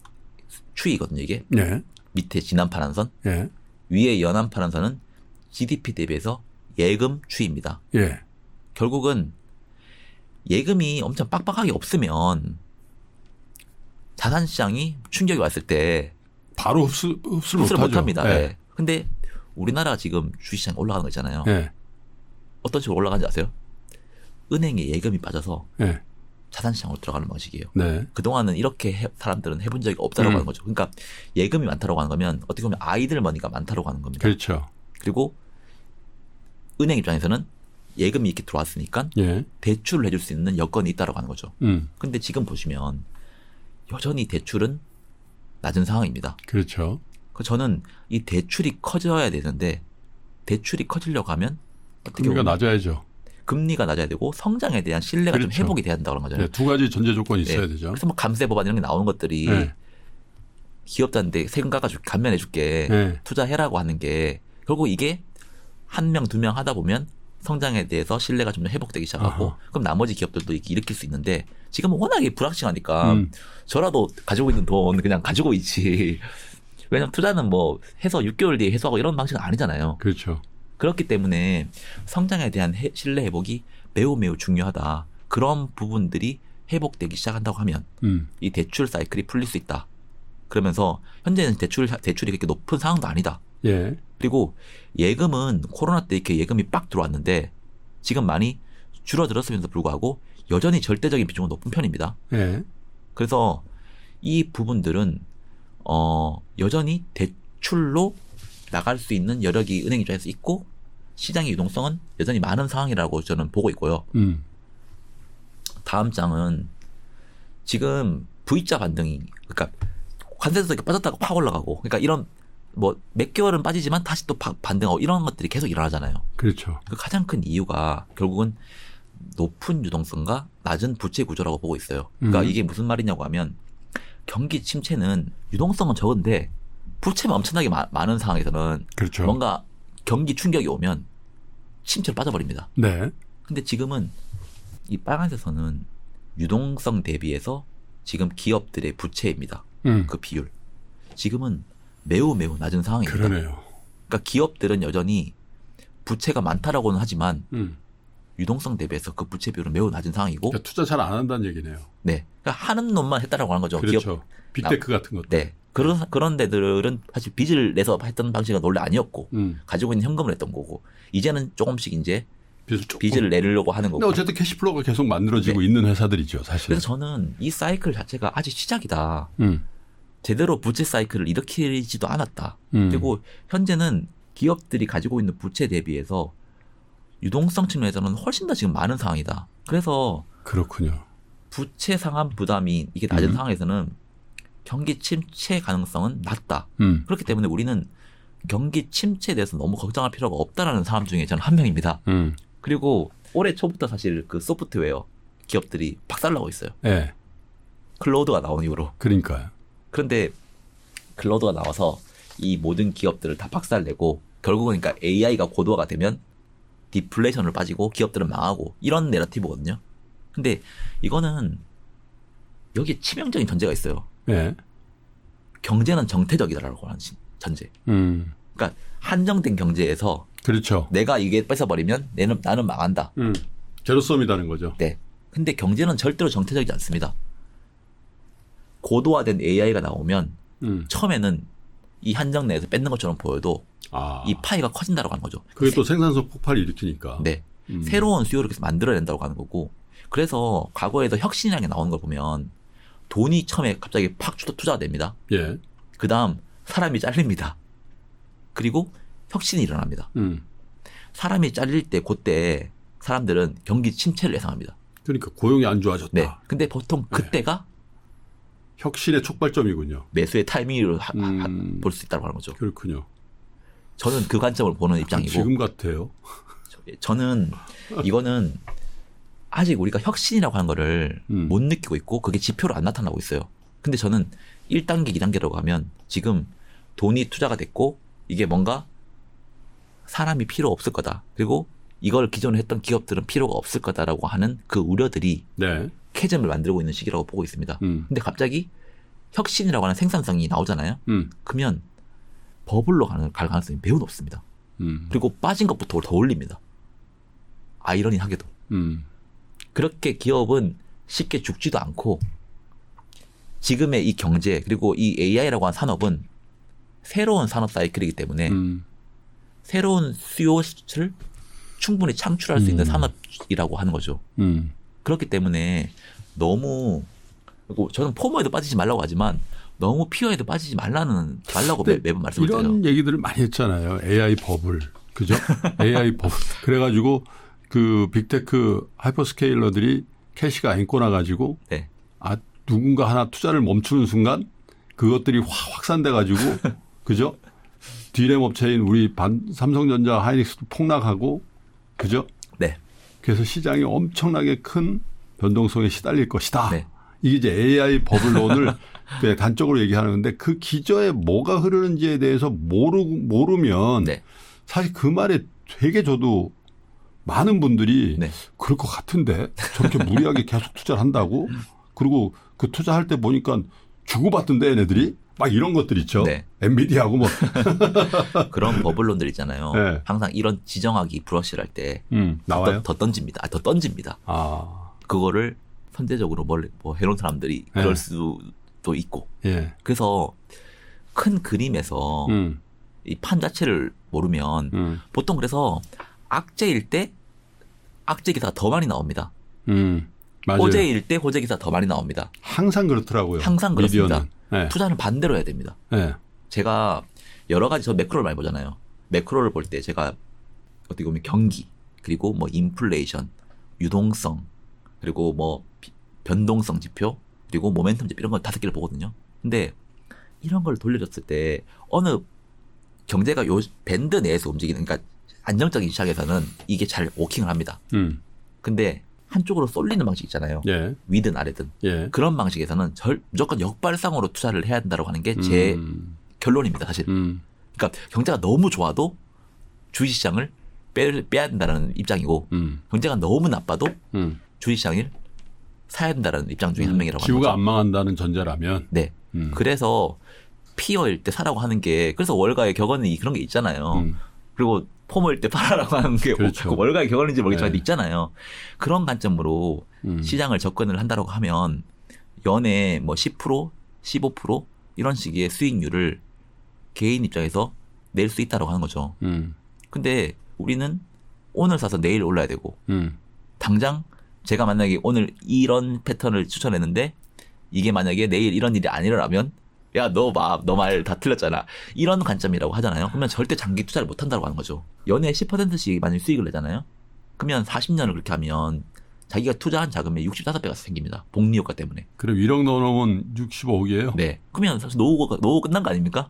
추이거든요, 이게. 네. 밑에 진한 파란선, 예. 위에 연한 파란선은 GDP 대비해서 예금 추이입니다. 예. 결국은 예금이 엄청 빡빡하게 없으면 자산 시장이 충격이 왔을 때 바로 흡수를 못합니다. 예. 네. 근데 우리나라 지금 주식시장이 올라가는 거 있잖아요. 예. 어떤 식으로 올라가는지 아세요? 은행에 예금이 빠져서 예. 자산시장으로 들어가는 방식이에요. 네. 그동안은 이렇게 사람들은 해본 적이 없다라고 하는 거죠. 그러니까 예금이 많다라고 하는 거면 어떻게 보면 아이들 머니가 많다라고 하는 겁니다. 그렇죠. 그리고 은행 입장에서는 예금이 이렇게 들어왔으니까 예. 대출을 해줄 수 있는 여건이 있다라고 하는 거죠. 근데 지금 보시면 여전히 대출은 낮은 상황입니다. 그렇죠. 저는 이 대출이 커져야 되는데 대출이 커지려고 하면 금리가 낮아야죠. 금리가 낮아야 되고 성장에 대한 신뢰가 그렇죠. 좀 회복이 돼야 된다고 하는 거잖아요. 네, 두 가지 전제 조건이 있어야 네. 되죠. 그래서 뭐 감세 법안 이런 게 나오는 것들이 네. 기업자인데 세금 깎아줄게, 감면해줄게, 네. 투자해라고 하는 게 결국 이게 한 명, 두 명 하다 보면 성장에 대해서 신뢰가 좀 더 회복되기 시작하고 아하. 그럼 나머지 기업들도 일으킬 수 있는데 지금은 워낙에 불확실하니까 저라도 가지고 있는 돈 그냥 가지고 있지. 왜냐면 투자는 뭐 해서 6개월 뒤에 해소하고 이런 방식은 아니잖아요. 그렇죠. 그렇기 때문에 성장에 대한 신뢰 회복이 매우 매우 중요하다. 그런 부분들이 회복되기 시작한다고 하면 이 대출 사이클이 풀릴 수 있다. 그러면서 현재는 대출이 그렇게 높은 상황도 아니다. 예. 그리고 예금은 코로나 때 이렇게 예금이 빡 들어왔는데 지금 많이 줄어들었음에도 불구하고 여전히 절대적인 비중은 높은 편입니다. 예. 그래서 이 부분들은 여전히 대출로 나갈 수 있는 여력이 은행 입장에서 있고 시장의 유동성은 여전히 많은 상황이라고 저는 보고 있고요. 다음 장은 지금 V자 반등이 그러니까 관세에서 이렇게 빠졌다가 팍 올라가고 그러니까 이런 뭐 몇 개월은 빠지지만 다시 또 반등하고 이런 것들이 계속 일어나잖아요. 그렇죠. 그 가장 큰 이유가 결국은 높은 유동성과 낮은 부채 구조라고 보고 있어요. 그러니까 이게 무슨 말이냐고 하면 경기 침체는 유동성은 적은데 부채만 엄청나게 많은 상황에서는 그렇죠. 뭔가 경기 충격이 오면 침체로 빠져버립니다. 네. 근데 지금은 이 빨간색선은 유동성 대비해서 지금 기업들의 부채입니다. 그 비율. 지금은 매우 매우 낮은 상황입니다. 그러네요. 그러니까 기업들은 여전히 부채가 많다라고는 하지만 유동성 대비해서 그 부채 비율은 매우 낮은 상황이고 그러니까 투자 잘 안 한다는 얘기네요. 네. 그러니까 하는 놈만 했다라고 하는 거죠. 그렇죠. 기업. 빅테크 같은 것들. 네. 그런 데들은 사실 빚을 내서 했던 방식은 원래 아니었고 가지고 있는 현금을 했던 거고 이제는 조금씩 이제 빚을 내려고 하는 거고. 근데 어쨌든 캐시플로우가 계속 만들어지고 네. 있는 회사들이죠, 사실. 그래서 저는 이 사이클 자체가 아직 시작이다. 제대로 부채 사이클을 일으키지도 않았다. 그리고 현재는 기업들이 가지고 있는 부채 대비해서 유동성 측면에서는 훨씬 더 지금 많은 상황이다. 그래서 그렇군요. 부채 상환 부담이 이게 낮은 상황에서는 경기 침체 가능성은 낮다. 그렇기 때문에 우리는 경기 침체에 대해서 너무 걱정할 필요가 없다라는 사람 중에 저는 한 명입니다. 그리고 올해 초부터 사실 그 소프트웨어 기업들이 박살나고 있어요. 네. 클로우드가 나온 이후로. 그러니까요. 그런데 클로우드가 나와서 이 모든 기업들을 다 박살내고 결국은 그러니까 AI가 고도화가 되면 디플레이션을 빠지고 기업들은 망하고 이런 내러티브거든요. 근데 이거는 여기에 치명적인 전제가 있어요. 네. 경제는 정태적이다라고 하는 전제. 그러니까 한정된 경제에서 그렇죠. 내가 이게 뺏어버리면 나는 망한다. 제로섬이라는 거죠. 네. 근데 경제는 절대로 정태적이지 않습니다. 고도화된 AI가 나오면 처음에는 이 한정 내에서 뺏는 것처럼 보여도 이 파이가 커진다고 하는 거죠. 그게 또 생산성 폭발을 일으키니까. 네. 새로운 수요를 계속 만들어낸다고 하는 거고 그래서 과거에도 혁신이라는 게 나오는 걸 보면 돈이 처음에 갑자기 팍 투자가 됩니다. 예. 그 다음 사람이 잘립니다. 그리고 혁신이 일어납니다. 사람이 잘릴 때 그때 사람들은 경기 침체를 예상합니다. 그러니까 고용이 안 좋아졌다. 네. 근데 보통 그때가 혁신의 촉발점이군요. 매수의 타이밍으로 볼 수 있다고 하는 거죠. 그렇군요. 저는 그 관점을 보는 입장이고. 지금 같아요. 저는 이거는 아직 우리가 혁신이라고 하는 거를 못 느끼고 있고 그게 지표로 안 나타나고 있어요. 근데 저는 1단계, 2단계라고 하면 지금 돈이 투자가 됐고 이게 뭔가 사람이 필요 없을 거다. 그리고 이걸 기존에 했던 기업들은 필요가 없을 거다라고 하는 그 우려들이 네. 캐즘을 만들고 있는 시기라고 보고 있습니다. 근데 갑자기 혁신이라고 하는 생산성이 나오잖아요. 그러면 버블로 갈 가능성이 매우 높습니다. 그리고 빠진 것부터 더 올립니다. 아이러니하게도. 그렇게 기업은 쉽게 죽지도 않고 지금의 이 경제 그리고 이 AI라고 하는 산업은 새로운 산업 사이클이기 때문에 새로운 수요를 충분히 창출할 수 있는 산업이라고 하는 거죠. 그렇기 때문에 너무 그리고 저는 포모에도 빠지지 말라고 하지만 너무 피어에도 빠지지 말라고 매번 말씀을 드려요. 이런 얘기들을 많이 했잖아요. AI 버블. 그죠? AI 버블. 그래가지고 그 빅테크 하이퍼스케일러들이 캐시가 안 꼬나 가지고 네. 누군가 하나 투자를 멈추는 순간 그것들이 확산돼 가지고 그죠? 디램 업체인 우리 삼성전자 하이닉스도 폭락하고 그죠? 네. 그래서 시장이 엄청나게 큰 변동성에 시달릴 것이다. 네. 이게 이제 AI 버블론을 단적으로 얘기하는 건데 그 기저에 뭐가 흐르는지에 대해서 모르면 네. 사실 그 말에 되게 저도 많은 분들이 네. 그럴 것 같은데 저렇게 무리하게 계속 투자를 한다고 그리고 그 투자할 때 보니까 주고받던데 얘네들이 막 이런 것들 있죠. 네. 엔비디아하고 뭐 그런 버블론들 있잖아요. 네. 항상 이런 지정하기 브러쉬를 할 때 나와요? 더 던집니다. 더 던집니다. 그거를 선제적으로 뭐 해놓은 사람들이 그럴 수도 있고. 예. 그래서 큰 그림에서 이 판 자체를 모르면 보통 그래서 악재일 때 악재 기사가 더 많이 나옵니다. 맞아요. 호재일 때 호재 기사 더 많이 나옵니다. 항상 그렇더라고요. 항상 그렇습니다. 네. 투자는 반대로 해야 됩니다. 네. 제가 여러 가지 저 매크로를 많이 보잖아요. 매크로를 볼 때 제가 어떻게 보면 경기 그리고 뭐 인플레이션, 유동성 그리고 뭐 변동성 지표 그리고 모멘텀 지표 이런 거 5개를 보거든요. 근데 이런 걸 돌려줬을 때 어느 경제가 요 밴드 내에서 움직이는 그러니까 안정적인 시장에서는 이게 잘 워킹을 합니다. 근데 한쪽으로 쏠리는 방식 있잖아요. 예. 위든 아래든. 예. 그런 방식에서는 무조건 역발상으로 투자를 해야 된다고 하는 게 제 결론입니다. 사실. 그러니까 경제가 너무 좋아도 주식시장을 빼야 된다는 입장이고 경제가 너무 나빠도 주식시장을 사야 된다는 입장 중에 한 명이라고 합니다. 지구가 안 망한다는 전제라면. 네. 그래서 피어일 때 사라고 하는 게 그래서 월가의 격언이 그런 게 있잖아요. 그리고 포모일 때 팔아라고 하는 게 그렇죠. 월가의 격언인지 모르겠지만 네. 있잖아요. 그런 관점으로 시장을 접근을 한다고 하면 연에 뭐 10%, 15% 이런 식의 수익률을 개인 입장에서 낼 수 있다고 하는 거죠. 근데 우리는 오늘 사서 내일 올라야 되고 당장 제가 만약에 오늘 이런 패턴을 추천했는데 이게 만약에 내일 이런 일이 아니라면 야, 너 말 다 틀렸잖아. 이런 관점이라고 하잖아요. 그러면 절대 장기 투자를 못 한다고 하는 거죠. 연에 10%씩 만약 수익을 내잖아요. 그러면 40년을 그렇게 하면 자기가 투자한 자금의 65배가 생깁니다. 복리 효과 때문에. 그래 1억 넣어놓으면 65억이에요? 네. 그러면 사실 노후 끝난 거 아닙니까?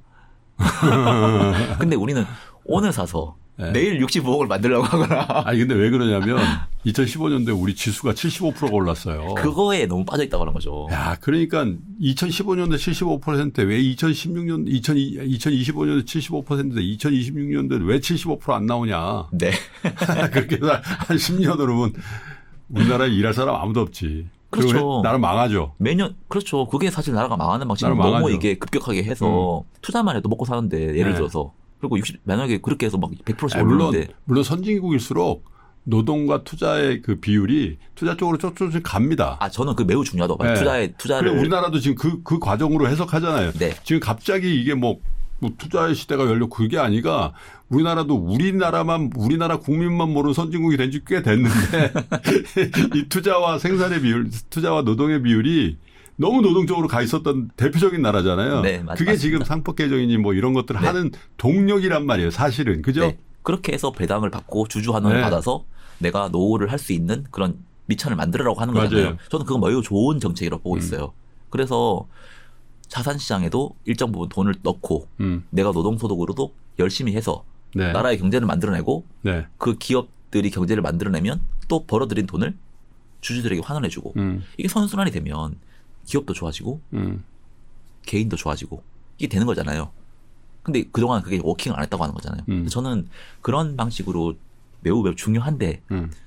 근데 우리는 오늘 사서 네. 내일 65억을 만들려고 하거나. 아니 근데 왜 그러냐면 2015년도에 우리 지수가 75%가 올랐어요. 그거에 너무 빠져있다고 하는 거죠. 야, 그러니까 2015년도 75%인데 왜 2025년도 75%인데 2026년도에 왜 75% 안 나오냐. 네. 그렇게 한 10년 으로는 우리나라에 일할 사람 아무도 없지. 그렇죠. 나라 망하죠. 매년 그렇죠. 그게 사실 나라가 망하는 방식은 너무 망하죠. 이게 급격하게 해서 투자만 해도 먹고 사는데 예를 네. 들어서 그리고 만약에 그렇게 해서 막 100%씩 오르는데 물론 선진국일수록 노동과 투자의 그 비율이 투자 쪽으로 조금씩 갑니다. 저는 그 매우 중요하다고 봐요. 네. 투자를. 그래 우리나라도 지금 그 과정으로 해석하잖아요. 네. 지금 갑자기 이게 뭐 투자의 시대가 열려 그게 아니가 우리나라 국민만 모르는 선진국이 된 지 꽤 됐는데 이 투자와 생산의 비율, 투자와 노동의 비율이 너무 노동적으로 가 있었던 대표적인 나라잖아요. 네, 그게 맞습니다. 지금 상법 개정이니 뭐 이런 것들을 네. 하는 동력이란 말이에요. 사실은. 그죠? 네. 그렇게 해서 배당을 받고 주주환원을 네. 받아서 내가 노후를 할 수 있는 그런 미천을 만들으라고 하는 맞아요. 거잖아요. 저는 그건 매우 좋은 정책이라고 보고 있어요. 그래서 자산시장에도 일정 부분 돈을 넣고 내가 노동소득으로도 열심히 해서 네. 나라의 경제를 만들어내고 네. 그 기업들이 경제를 만들어내면 또 벌어들인 돈을 주주들에게 환원해주고 이게 선순환이 되면 기업도 좋아지고 개인도 좋아지고 이게 되는 거잖아요. 근데 그동안 그게 워킹을 안 했다고 하는 거잖아요. 저는 그런 방식으로 매우 중요한데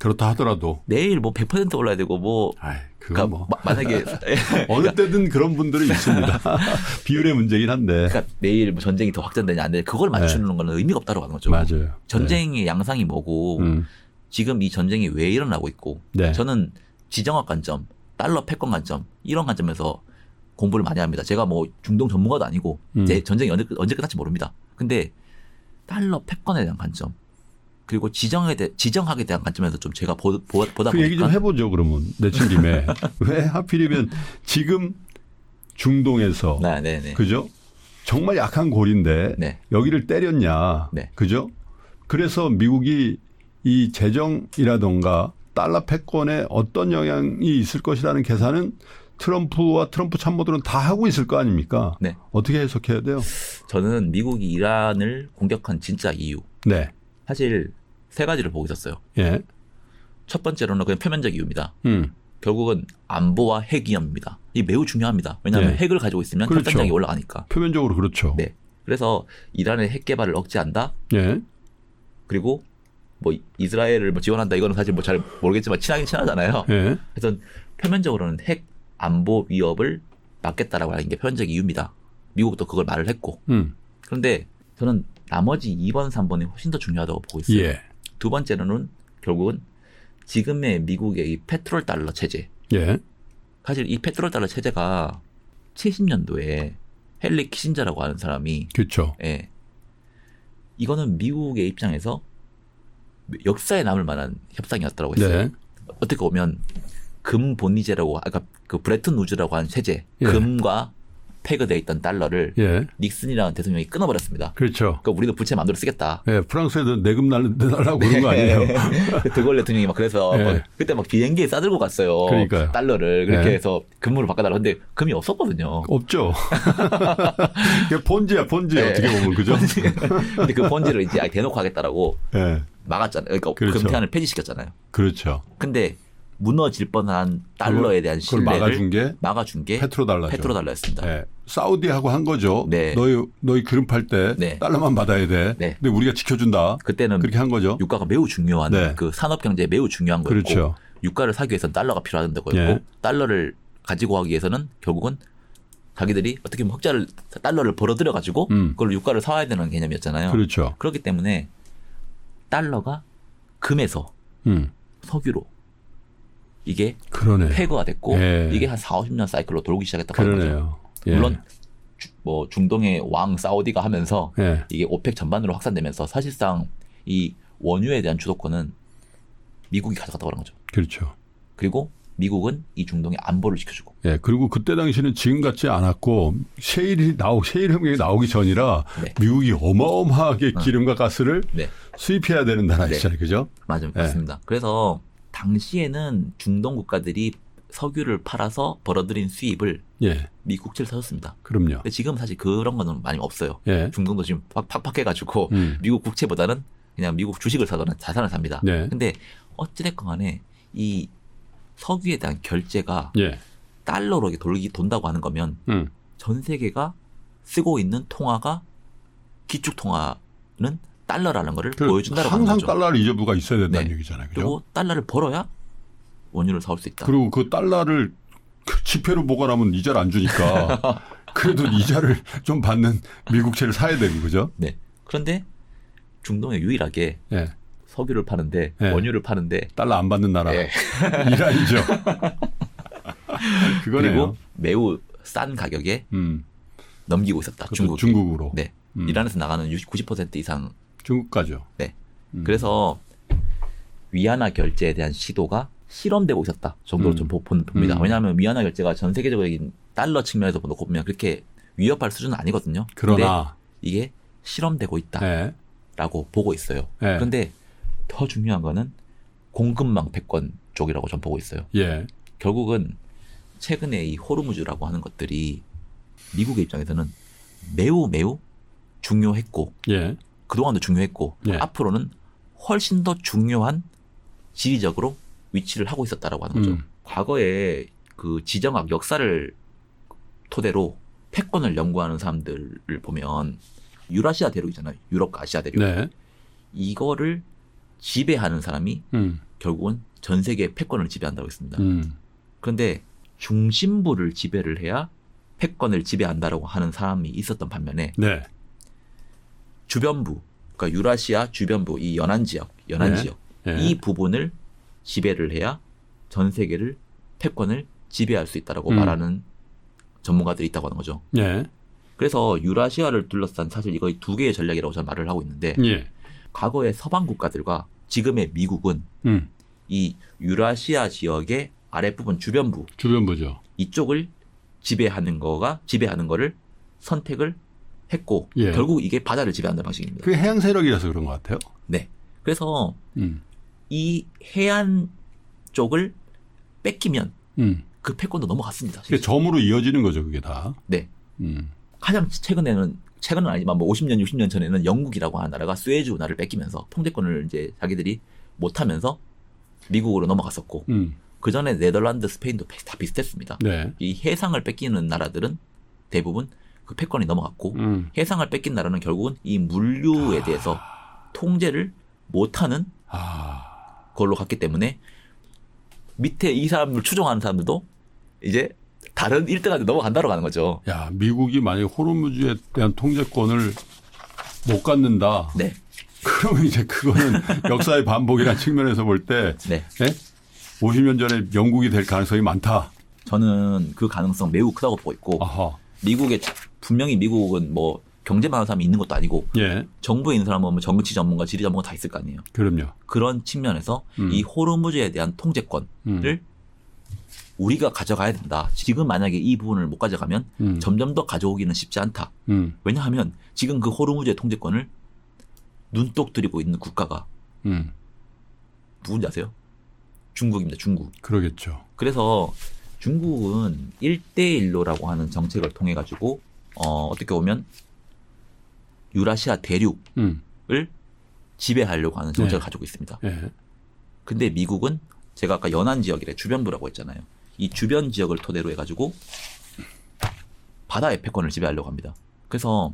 그렇다 하더라도 내일 뭐 100% 올라야 되고 뭐. 그러니까 뭐 만약에 어느 때든 그런 분들이 있습니다. 비율의 문제긴 한데. 그러니까 내일 뭐 전쟁이 더 확전되냐 안 돼. 그걸 맞추는 거는 의미가 없다고 하는 거죠. 맞아요. 전쟁의 양상이 뭐고 지금 이 전쟁이 왜 일어나고 있고 저는 지정학 관점, 달러 패권 관점 이런 관점에서 공부를 많이 합니다. 제가 뭐 중동 전문가도 아니고 제 전쟁이 언제 끝날지 모릅니다. 근데 달러 패권에 대한 관점 그리고 지정학에 대한 관점에서 좀 제가 보다 보니까 그 얘기 좀 해보죠. 그러면 내친 김에 왜 하필이면 지금 중동에서 그죠? 정말 약한 골인데 여기를 때렸냐, 그죠? 그래서 미국이 이 재정이라던가 달러 패권에 어떤 영향이 있을 것이라는 계산은 트럼프와 트럼프 참모들은 다 하고 있을 거 아닙니까? 어떻게 해석해야 돼요? 저는 미국이 이란을 공격한 진짜 이유. 사실 세 가지를 보고 있었어요. 첫 번째로는 그냥 표면적 이유입니다. 결국은 안보와 핵 위험입니다. 이게 매우 중요합니다. 왜냐하면 핵을 가지고 있으면 협상장이 올라가니까. 표면적으로 그렇죠. 그래서 이란의 핵 개발을 억제한다. 그리고 뭐 이스라엘을 뭐 지원한다. 이거는 사실 뭐 잘 모르겠지만 친하긴 친하잖아요. 그래서 표면적으로는 핵 안보 위협을 막겠다라고 하는 게 표면적 이유입니다. 미국도 그걸 말을 했고. 그런데 저는 나머지 2번, 3번이 훨씬 더 중요하다고 보고 있어요. 두 번째로는 결국은 지금의 미국의 이 페트롤 달러 체제. 사실 이 페트롤 달러 체제가 70년도에 헨리 키신저라고 하는 사람이 그렇죠. 이거는 미국의 입장에서 역사에 남을 만한 협상이었다고 했어요. 어떻게 보면 금 본위제라고 아까 그 브레튼 우즈라고 하는 체제, 금과 패그되어 있던 달러를 닉슨이라는 대통령이 끊어버렸습니다. 그렇죠. 그러니까 우리도 부채 마음대로 쓰겠다. 프랑스에도 내금 날라고 그런 거 아니에요? 드골 대통령이 막 그래서 그때 막 비행기에 싸들고 갔어요. 그러니까요. 달러를 그렇게 해서 금으로 바꿔달라고 했는데 금이 없었거든요. 없죠. 본지야 본지 어떻게 보면 그죠? 근데 그 본지를 이제 대놓고 하겠다라고 막았잖아요. 그러니까 금태안을 폐지시켰잖아요. 그렇죠. 근데 무너질 뻔한 달러에 대한 신뢰를 막아준 게 페트로달러였습니다. 사우디하고 한 거죠. 너희 기름 팔 때 달러만 받아야 돼. 근데 우리가 지켜준다. 그때는 그렇게 한 거죠. 유가가 매우 중요한 그 산업 경제에 매우 중요한 거였고 그렇죠. 유가를 사기 위해서는 달러가 필요한 거였고 달러를 가지고 하기 위해서는 결국은 자기들이 어떻게 보면 달러를 벌어들여 가지고 그걸 유가를 사와야 되는 개념이었잖아요. 그렇죠. 그렇기 때문에 달러가 금에서 석유로 이게 폐거가 됐고 이게 한 4, 50년 사이클로 돌기 시작했다고 하는 거죠. 물론 뭐 중동의 왕 사우디가 하면서 이게 오펙 전반으로 확산되면서 사실상 이 원유에 대한 주도권은 미국이 가져갔다고 하는 거죠. 그렇죠. 그리고 미국은 이 중동의 안보를 지켜주고. 그리고 그때 당시는 지금 같지 않았고 셰일 혁명이 나오기 전이라 미국이 어마어마하게 기름과 가스를 수입해야 되는 나라였잖아요. 그죠? 맞아요. 맞습니다. 그래서 당시에는 중동 국가들이 석유를 팔아서 벌어들인 수입을 미국 국채를 사줬습니다. 그럼요. 근데 지금 사실 그런 거는 많이 없어요. 중동도 지금 팍팍해가지고 미국 국채보다는 그냥 미국 주식을 사거나 자산을 삽니다. 근데 어찌됐건 간에 이 석유에 대한 결제가 달러로 돈다고 하는 거면 전 세계가 쓰고 있는 통화가 기축 통화는 달러라는 거를 보여준다라고 하는 거죠. 항상 달러 리저브가 있어야 된다는 얘기잖아요. 그죠? 그리고 달러를 벌어야 원유를 사올 수 있다. 그리고 그 달러를 지폐로 보관하면 이자를 안 주니까 그래도 이자를 좀 받는 미국채를 사야 되는 거죠. 그런데 중동에 유일하게 석유를 파는데 원유를 파는데 달러 안 받는 나라 이란이죠. 그거네요. 그리고 매우 싼 가격에 넘기고 있었다. 중국으로. 이란에서 나가는 90% 이상 중국 가죠. 그래서 위안화 결제에 대한 시도가 실험되고 있었다 정도로 좀 봅니다. 왜냐하면 위안화 결제가 전 세계적인 달러 측면에서 놓고 보면 그렇게 위협할 수준은 아니거든요. 그러나 이게 실험되고 있다라고 보고 있어요. 그런데 더 중요한 거는 공급망 패권 쪽이라고 전 보고 있어요. 결국은 최근에 이 호르무즈라고 하는 것들이 미국의 입장에서는 매우 중요했고 그동안도 중요했고 앞으로는 훨씬 더 중요한 지리적으로 위치를 하고 있었다라고 하는 거죠. 과거에 그 지정학 역사를 토대로 패권을 연구하는 사람들을 보면 유라시아 대륙이잖아요. 유럽과 아시아 대륙. 이거를 지배하는 사람이 결국은 전 세계의 패권을 지배한다고 했습니다. 그런데 중심부를 지배를 해야 패권을 지배한다라고 하는 사람이 있었던 반면에 네. 주변부, 그러니까 유라시아 주변부, 이 연안 지역 이 부분을 지배를 해야 전 세계를 패권을 지배할 수 있다라고 말하는 전문가들이 있다고 하는 거죠. 네. 그래서 유라시아를 둘러싼 사실 이거 두 개의 전략이라고 저는 말을 하고 있는데 과거의 서방 국가들과 지금의 미국은 이 유라시아 지역의 아랫부분 주변부죠. 이쪽을 지배하는 거를 선택을 했고 결국 이게 바다를 지배한다는 방식입니다. 그게 해양 세력이라서 그런 것 같아요. 네. 그래서 이 해안 쪽을 뺏기면 그 패권도 넘어갔습니다. 그게 점으로 이어지는 거죠, 그게 다. 네. 가장 최근은 아니지만 뭐 50년, 60년 전에는 영국이라고 하는 나라가 스웨즈 운하를 뺏기면서 통제권을 이제 자기들이 못하면서 미국으로 넘어갔었고 그 전에 네덜란드, 스페인도 다 비슷했습니다. 네. 이 해상을 뺏기는 나라들은 대부분 그 패권이 넘어갔고 해상을 뺏긴 나라는 결국은 이 물류에 대해서 통제를 못하는 걸로 갔기 때문에 밑에 이 사람을 추종하는 사람들도 이제 다른 1등한테 넘어간다고 하는 거죠. 야, 미국이 만약에 호르무즈에 대한 통제권을 못 갖는다. 네. 그러면 이제 그거는 역사의 반복이라는 측면에서 볼 때 네. 50년 전에 영국이 될 가능성이 많다. 저는 그 가능성 매우 크다고 보고 있고 분명히 미국은 뭐 경제만 하는 사람이 있는 것도 아니고 정부에 있는 사람은 뭐 정치 전문가, 지리 전문가 다 있을 거 아니에요. 그럼요. 그런 측면에서 이 호르무즈에 대한 통제권을 우리가 가져가야 된다. 지금 만약에 이 부분을 못 가져가면 점점 더 가져오기는 쉽지 않다. 왜냐하면 지금 그 호르무즈의 통제권을 눈독 들이고 있는 국가가 누군지 아세요? 중국입니다. 중국. 그러겠죠. 그래서 중국은 1대1로라고 하는 정책을 통해 가지고 어떻게 보면 유라시아 대륙을 지배하려고 하는 정책을 가지고 있습니다. 근데 미국은 제가 아까 연안 지역이래 주변부라고 했잖아요. 이 주변 지역을 토대로 해가지고 바다의 패권을 지배하려고 합니다. 그래서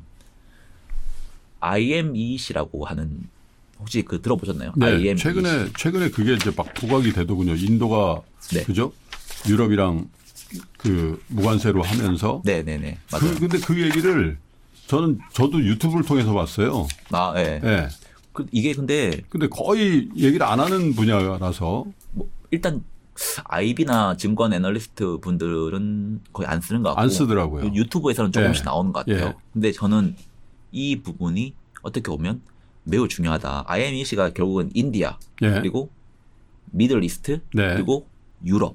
IMEC라고 하는 혹시 그 들어보셨나요? 네. IMEC. 최근에 그게 이제 막 부각이 되더군요. 인도가 그죠? 유럽이랑 그 무관세로 하면서. 네네네. 맞아요. 근데 그 얘기를 저도 유튜브를 통해서 봤어요. 네. 이게 근데 거의 얘기를 안 하는 분야라서. 뭐 일단 IB나 증권 애널리스트 분들은 거의 안 쓰는 것 같고. 안 쓰더라고요. 유튜브에서는 조금씩 나오는 것 같아요. 근데 저는 이 부분이 어떻게 보면 매우 중요하다. IMEC가 결국은 인디아 그리고 미들 이스트 그리고 유럽.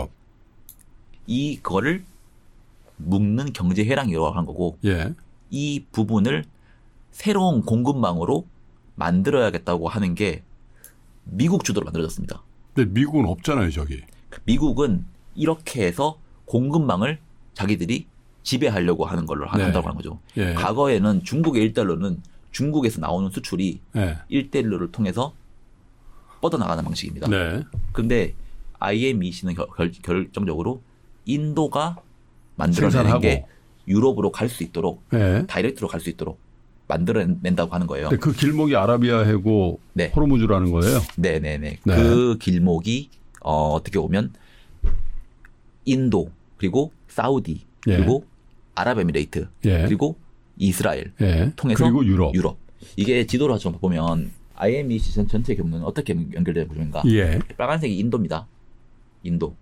이거를 묶는 경제 회랑이라고 한 거고 이 부분을 새로운 공급망으로 만들어야겠다고 하는 게 미국 주도로 만들어졌습니다. 근데 미국은 없잖아요, 저기. 미국은 이렇게 해서 공급망을 자기들이 지배하려고 하는 걸로 한다고 하는 거죠. 과거에는 중국의 1달러는 중국에서 나오는 수출이 1대1로를 통해서 뻗어나가는 방식입니다. 그런데 IMEC는 결정적으로 인도가 만들어내는 게 유럽으로 갈 수 있도록 다이렉트로 갈 수 있도록 만들어낸다고 하는 거예요. 그 길목이 아라비아 해고 호르무즈라는 거예요? 네네네. 그 길목이 어떻게 보면 인도 그리고 사우디 그리고 아랍에미레이트 그리고 이스라엘 통해서 그리고 유럽. 이게 지도로 좀 보면 IMEC 전체 경우는 어떻게 연결되어 보는가? 빨간색이 인도입니다. 인도.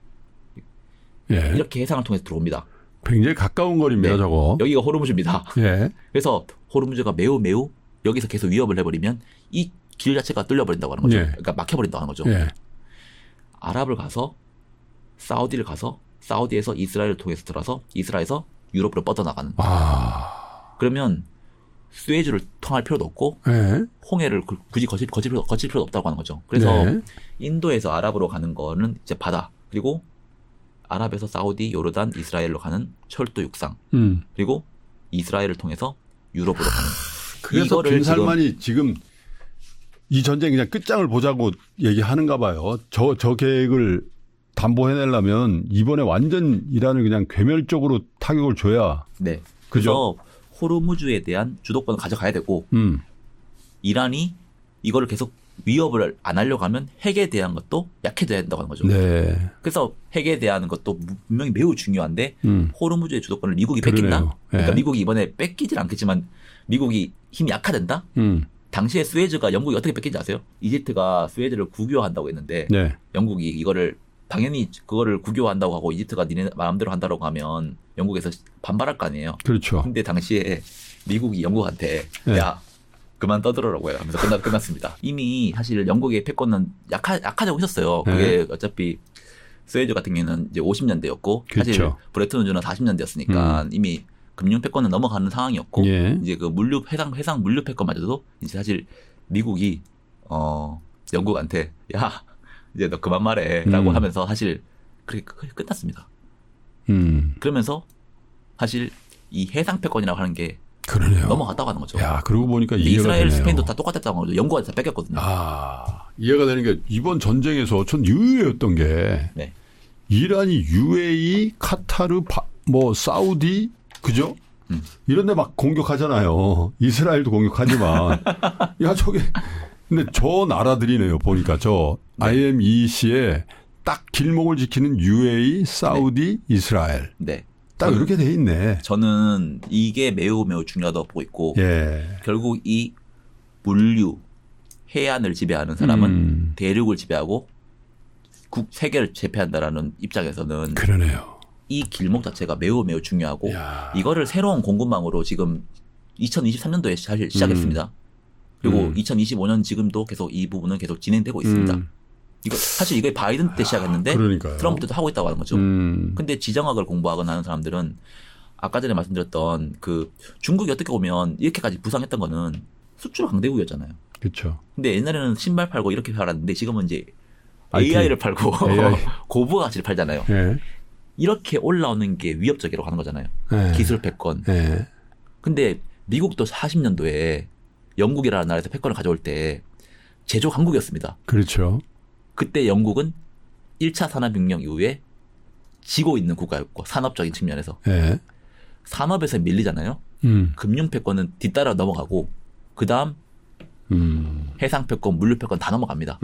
이렇게 해상을 통해서 들어옵니다. 굉장히 가까운 거리입니다, 저거. 여기가 호르무즈입니다. 그래서 호르무즈가 매우 여기서 계속 위협을 해버리면 이 길 자체가 뚫려버린다고 하는 거죠. 그러니까 막혀버린다고 하는 거죠. 아랍을 가서 사우디를 가서 사우디에서 이스라엘을 통해서 들어서 이스라엘에서 유럽으로 뻗어나가는. 그러면 스웨즈를 통할 필요도 없고 홍해를 굳이 거칠 필요도 없다고 하는 거죠. 그래서 인도에서 아랍으로 가는 거는 이제 바다 그리고 아랍에서 사우디, 요르단, 이스라엘로 가는 철도 육상 그리고 이스라엘을 통해서 유럽으로 가는. 그래서 빈살만이 지금 이 전쟁 그냥 끝장을 보자고 얘기하는가 봐요. 저 계획을 담보해내려면 이번에 완전 이란을 그냥 괴멸적으로 타격을 줘야. 그래서 호르무즈에 대한 주도권을 가져가야 되고 이란이 이거를 계속 위협을 안 하려고 하면 핵에 대한 것도 약해져야 된다고 하는 거죠. 네. 그래서 핵에 대한 것도 분명히 매우 중요한데 호르무즈의 주도권을 미국이 뺏긴다. 그러네요. 그러니까 네. 미국이 이번에 뺏기진 않겠지만 미국이 힘이 약화된다. 당시에 스웨즈가 영국이 어떻게 뺏긴지 아세요? 이집트가 스웨즈를 국유화한다고 했는데 네. 영국이 이거를 당연히 그거를 국유화한다고 하고 이집트가 니네 마음대로 한다고 하면 영국에서 반발할 거 아니에요. 그렇죠. 근데 당시에 미국이 영국한테 네. 야 그만 떠들어라고요 하면서 끝났습니다. 이미 사실 영국의 패권은 약화되고 있었어요. 그게 네. 어차피 스웨즈 같은 경우는 이제 50년대였고 그렇죠. 사실 브레튼 우즈는 40년대였으니까 이미 금융 패권은 넘어가는 상황이었고 예. 이제 그 해상 물류 패권마저도 이제 사실 미국이 영국한테 야 이제 너 그만 말해라고 하면서 사실 그렇게 끝났습니다. 그러면서 사실 이 해상 패권이라고 하는 게 그러네요. 넘어갔다고 하는 거죠. 야, 그러고 보니까 이해가 이스라엘, 되네요. 스페인도 다 똑같았다고 하는 거죠. 영국한테 다 뺏겼거든요. 아, 이해가 되는 게 이번 전쟁에서 전 의외였던 게 네. 이란이 UAE, 카타르, 사우디, 그죠? 이런 데 막 공격하잖아요. 이스라엘도 공격하지만. 야, 저게. 근데 저 나라들이네요. 보니까 저 네. IMEC에 딱 길목을 지키는 UAE, 사우디, 이스라엘. 네. 딱 이렇게 돼 있네. 저는 이게 매우 중요하다고 보고 있고 예. 결국 이 물류, 해안을 지배하는 사람은 대륙을 지배하고 세계를 제패한다라는 입장에서는 그러네요. 이 길목 자체가 매우 중요하고 야. 이거를 새로운 공급망으로 지금 2023년도에 사실 시작했습니다. 그리고 2025년 지금도 계속 이 부분은 계속 진행되고 있습니다. 사실 이게 바이든 때 시작했는데 그러니까요. 트럼프 때도 하고 있다고 하는 거죠. 근데 지정학을 공부하거나 하는 사람들은 아까 전에 말씀드렸던 그 중국이 어떻게 보면 이렇게까지 부상했던 거는 수출 강대국이었잖아요. 그렇죠. 근데 옛날에는 신발 팔고 이렇게 팔았는데 지금은 이제 IT. AI를 팔고 AI. 고부가 가치를 팔잖아요. 예. 이렇게 올라오는 게 위협적이라고 하는 거잖아요. 예. 기술 패권. 예. 근데 미국도 40년도에 영국이라는 나라에서 패권을 가져올 때 제조 강국이었습니다. 그렇죠. 그때 영국은 1차 산업혁명 이후에 지고 있는 국가였고 산업적인 측면에서. 예. 산업에서 밀리잖아요. 금융 패권은 뒤따라 넘어가고 그다음 해상 패권, 물류 패권 다 넘어갑니다.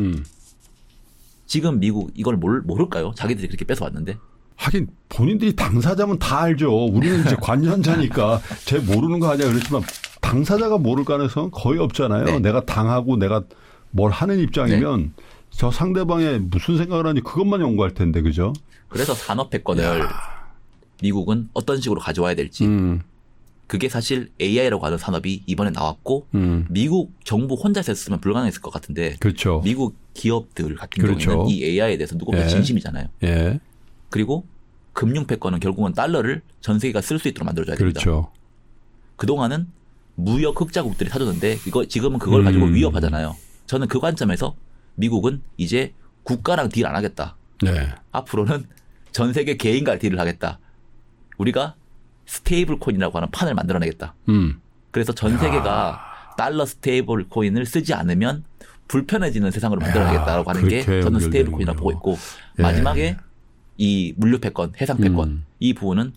지금 미국 이걸 모를까요? 자기들이 그렇게 뺏어왔는데. 하긴 본인들이 당사자면 다 알죠. 우리는 이제 관전자니까 쟤 모르는 거 아니야 그렇지만 당사자가 모를 가능성은 거의 없잖아요. 네. 내가 당하고 내가 뭘 하는 입장이면 네. 저 상대방의 무슨 생각을 하는지 그것만 연구할 텐데 그죠? 그래서 산업 패권을 미국은 어떤 식으로 가져와야 될지 그게 사실 AI라고 하는 산업이 이번에 나왔고 미국 정부 혼자서 했으면 불가능했을 것 같은데 그렇죠. 미국 기업들 같은 그렇죠. 경우에는 이 AI에 대해서 누구보다 예. 진심이잖아요. 예. 그리고 금융 패권은 결국은 달러를 전 세계가 쓸 수 있도록 만들어줘야 됩니다. 그렇죠. 그동안은 무역 흑자국들이 사줬는데 지금은 그걸 가지고 위협하잖아요. 저는 그 관점에서 미국은 이제 국가랑 딜 안 하겠다. 네. 앞으로는 전 세계 개인과 딜을 하겠다. 우리가 스테이블 코인이라고 하는 판을 만들어내겠다. 그래서 전 세계가 달러 스테이블 코인을 쓰지 않으면 불편해지는 세상으로 만들어내겠다라고 하는 게 저는 스테이블 코인이라고 보고 있고 예. 마지막에 이 물류 패권, 해상 패권 이 부분은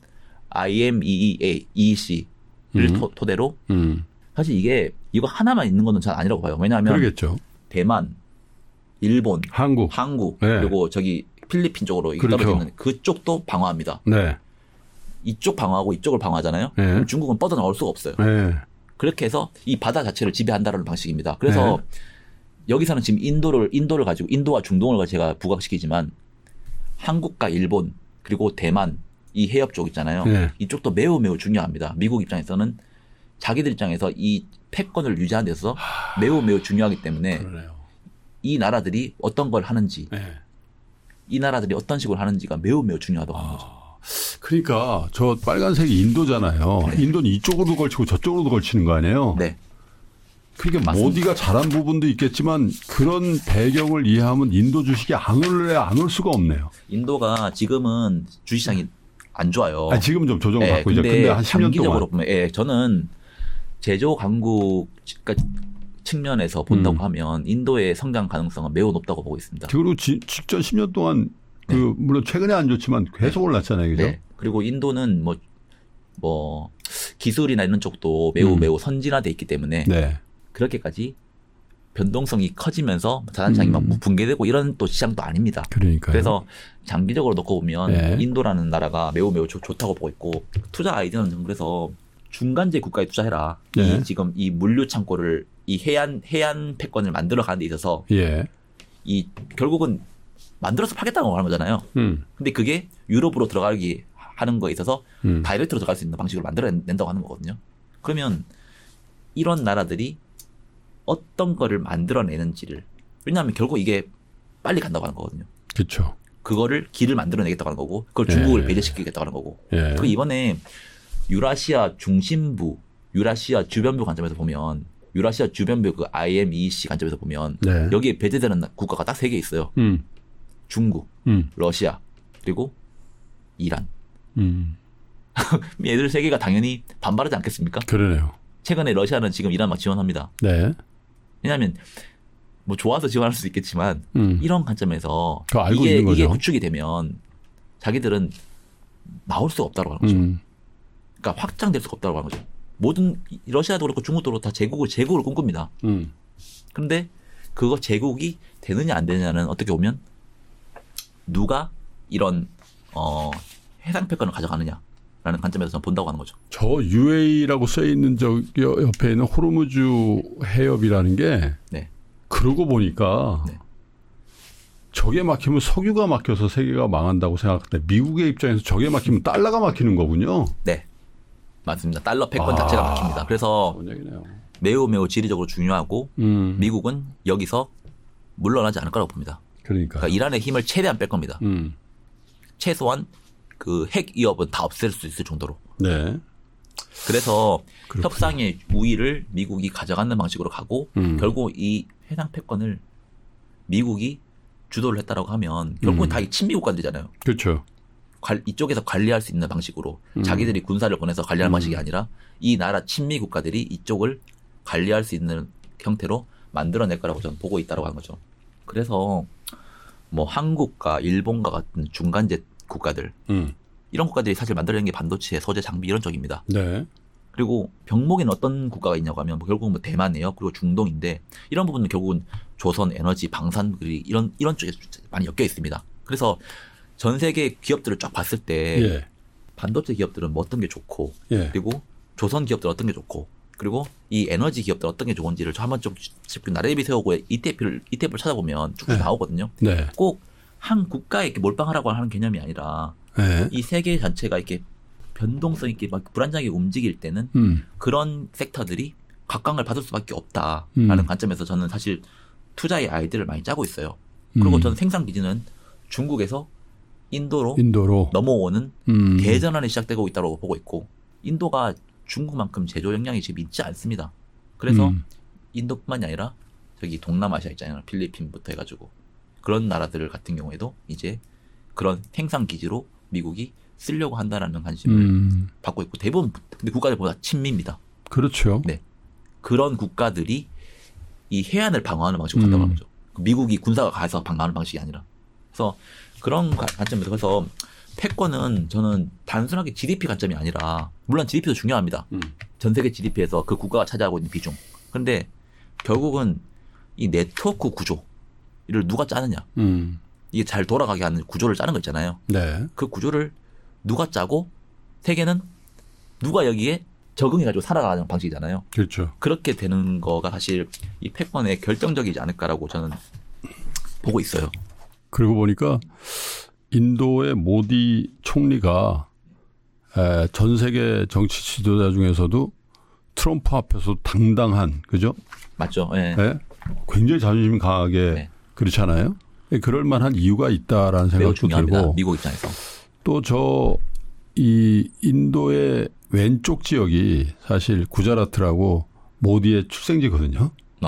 IMEC를 토대로 사실 이거 하나만 있는 거는 잘 아니라고 봐요. 왜냐하면 그러겠죠. 대만, 일본, 한국. 네. 그리고 저기 필리핀 쪽으로 그렇죠. 떨어져 있는 그쪽도 방어합니다. 네. 이쪽 방어하고 이쪽을 방어하잖아요. 네. 그럼 중국은 뻗어나올 수가 없어요. 네. 그렇게 해서 이 바다 자체를 지배한다는 방식입니다. 그래서 여기서는 지금 인도를 가지고 인도와 중동을 제가 부각시키지만 한국과 일본 그리고 대만 이 해협 쪽 있잖아요. 네. 이쪽도 매우 중요합니다. 미국 입장에서는 자기들 입장에서 이 패권을 유지하는 데서 매우 중요하기 때문에 그러네요. 이 나라들이 어떤 걸 하는지 이 나라들이 어떤 식으로 하는지가 매우 중요하다고 하는 거죠. 그러니까 저 빨간색이 인도잖아요. 네. 인도는 이쪽으로도 걸치고 저쪽으로도 걸치는 거 아니에요? 네. 그러니까 맞습니다. 모디가 잘한 부분도 있겠지만 그런 배경을 이해하면 인도 주식이 안 올 수가 없네요. 인도가 지금은 주식시장이 안 좋아요. 지금 좀 조정을 받고 있죠. 근데 한 10년 장기적으로 동안. 보면 저는 제조 강국 측면에서 본다고 하면 인도의 성장 가능성은 매우 높다고 보고 있습니다. 그리고 직전 10년 동안 물론 최근에 안 좋지만 계속 올랐잖아요. 그죠? 네. 그리고 인도는 기술이나 이런 쪽도 매우 선진화돼 있기 때문에 네. 그렇게까지 변동성이 커지면서 자산시장이 막 붕괴되고 이런 또 시장도 아닙니다. 그러니까요. 그래서 장기적으로 놓고 보면 네. 인도라는 나라가 매우 좋다고 보고 있고 투자 아이디어는 그래서 중간재 국가에 투자해라. 네. 지금 이 물류 창고를 이 해안 패권을 만들어가는 데 있어서 예. 이 결국은 만들어서 파겠다고 하는 거잖아요. 근데 그게 유럽으로 들어가기 하는 거에 있어서 다이렉트로 들어갈 수 있는 방식으로 만들어낸다고 하는 거거든요. 그러면 이런 나라들이 어떤 거를 만들어내는지를 왜냐하면 결국 이게 빨리 간다고 하는 거거든요. 그렇죠. 그거를 길을 만들어내겠다고 하는 거고 그걸 중국을 배제시키겠다고 하는 거고 그 이번에 유라시아 중심부, 유라시아 주변부 관점에서 보면 유라시아 주변부 그 IMEC 관점에서 보면 여기에 배제되는 국가가 딱 3개 있어요. 중국, 러시아, 그리고 이란. 얘들 3개가 당연히 반발하지 않겠습니까? 그러네요. 최근에 러시아는 지금 이란 막 지원합니다. 네. 왜냐하면 뭐 좋아서 지원할 수도 있겠지만 이런 관점에서 알고 있는 거죠. 이게 구축이 되면 자기들은 나올 수가 없다고 하는 거죠. 그러니까 확장될 수가 없다고 하는 거죠. 모든 러시아도 그렇고 중국도 그렇고 다 제국을 꿈꿉니다. 그런데 그거 제국이 되느냐 안 되느냐는 어떻게 보면 누가 이런 해상 패권을 가져가느냐라는 관점에서 저는 본다고 하는 거죠. 저 UAE라고 써 있는 저 옆에 있는 호르무즈 해협이라는 게 네. 그러고 보니까 저게 막히면 석유가 막혀서 세계가 망한다고 생각하는데 미국의 입장에서 저게 막히면 달러가 막히는 거군요. 네. 맞습니다. 달러 패권 자체가 막힙니다. 그래서 매우 지리적으로 중요하고 미국은 여기서 물러나지 않을 거라고 봅니다. 그러니까 이란의 힘을 최대한 뺄 겁니다. 최소한 그 핵 위협은 다 없앨 수 있을 정도로. 네. 그래서 그렇군요. 협상의 우위를 미국이 가져가는 방식으로 가고 결국 이 해상 패권을 미국이 주도를 했다라고 하면 결국은 다 친미 국가들이잖아요. 그렇죠. 이쪽에서 관리할 수 있는 방식으로 자기들이 군사를 보내서 관리하는 방식이 아니라 이 나라 친미 국가들이 이쪽을 관리할 수 있는 형태로 만들어낼 거라고 저는 보고 있다고 하는 거죠. 그래서 뭐 한국과 일본과 같은 중간재 국가들 이런 국가들이 사실 만들어낸 게 반도체, 소재, 장비 이런 쪽입니다. 네. 그리고 병목에는 어떤 국가가 있냐고 하면 뭐 결국은 뭐 대만이에요. 그리고 중동인데 이런 부분은 결국은 조선, 에너지, 방산 이런 쪽에 많이 엮여 있습니다. 그래서 전 세계 기업들을 쫙 봤을 때 반도체 기업들은 뭐 어떤 게 좋고 그리고 조선 기업들은 어떤 게 좋고 그리고 이 에너지 기업들 어떤 게 좋은지를 한번 좀 나래비 세우고 ETF를 찾아보면 쭉 나오거든요. 네. 꼭 한 국가에 이렇게 몰빵하라고 하는 개념이 아니라 이 세계 전체가 이렇게 변동성 있게 막 불안정하게 움직일 때는 그런 섹터들이 각광을 받을 수밖에 없다라는 관점에서 저는 사실 투자의 아이디어를 많이 짜고 있어요. 그리고 저는 생산 기지는 중국에서 인도로 넘어오는 대전환이 시작되고 있다고 보고 있고 인도가 중국만큼 제조 역량이 지금 있지 않습니다. 그래서 인도뿐만이 아니라 저기 동남아시아 있잖아요. 필리핀부터 해가지고 그런 나라들 같은 경우에도 이제 그런 생산 기지로 미국이 쓰려고 한다라는 관심을 받고 있고 대부분 근데 국가들보다 친미입니다. 그렇죠. 네, 그런 국가들이 이 해안을 방어하는 방식으로 간다고 하는 거죠. 미국이 군사가 가서 방어하는 방식이 아니라. 그래서 그런 관점에서 그래서 패권은 저는 단순하게 GDP 관점이 아니라 물론 GDP도 중요합니다. 전 세계 GDP에서 그 국가가 차지하고 있는 비중. 그런데 결국은 이 네트워크 구조를 누가 짜느냐. 이게 잘 돌아가게 하는 구조를 짜는 거 있잖아요. 네. 그 구조를 누가 짜고 세계는 누가 여기에 적응해가지고 살아가는 방식이잖아요. 그렇죠. 그렇게 되는 거가 사실 이 패권의 결정적이지 않을까라고 저는 보고 있어요. 그러고 보니까 인도의 모디 총리가 전 세계 정치 지도자 중에서도 트럼프 앞에서 당당한, 그죠? 맞죠. 네. 네? 굉장히 자존심 강하게 그렇잖아요. 그럴 만한 이유가 있다라는 생각도 들고. 미국 입장에서. 또 이 인도의 왼쪽 지역이 사실 구자라트라고 모디의 출생지거든요.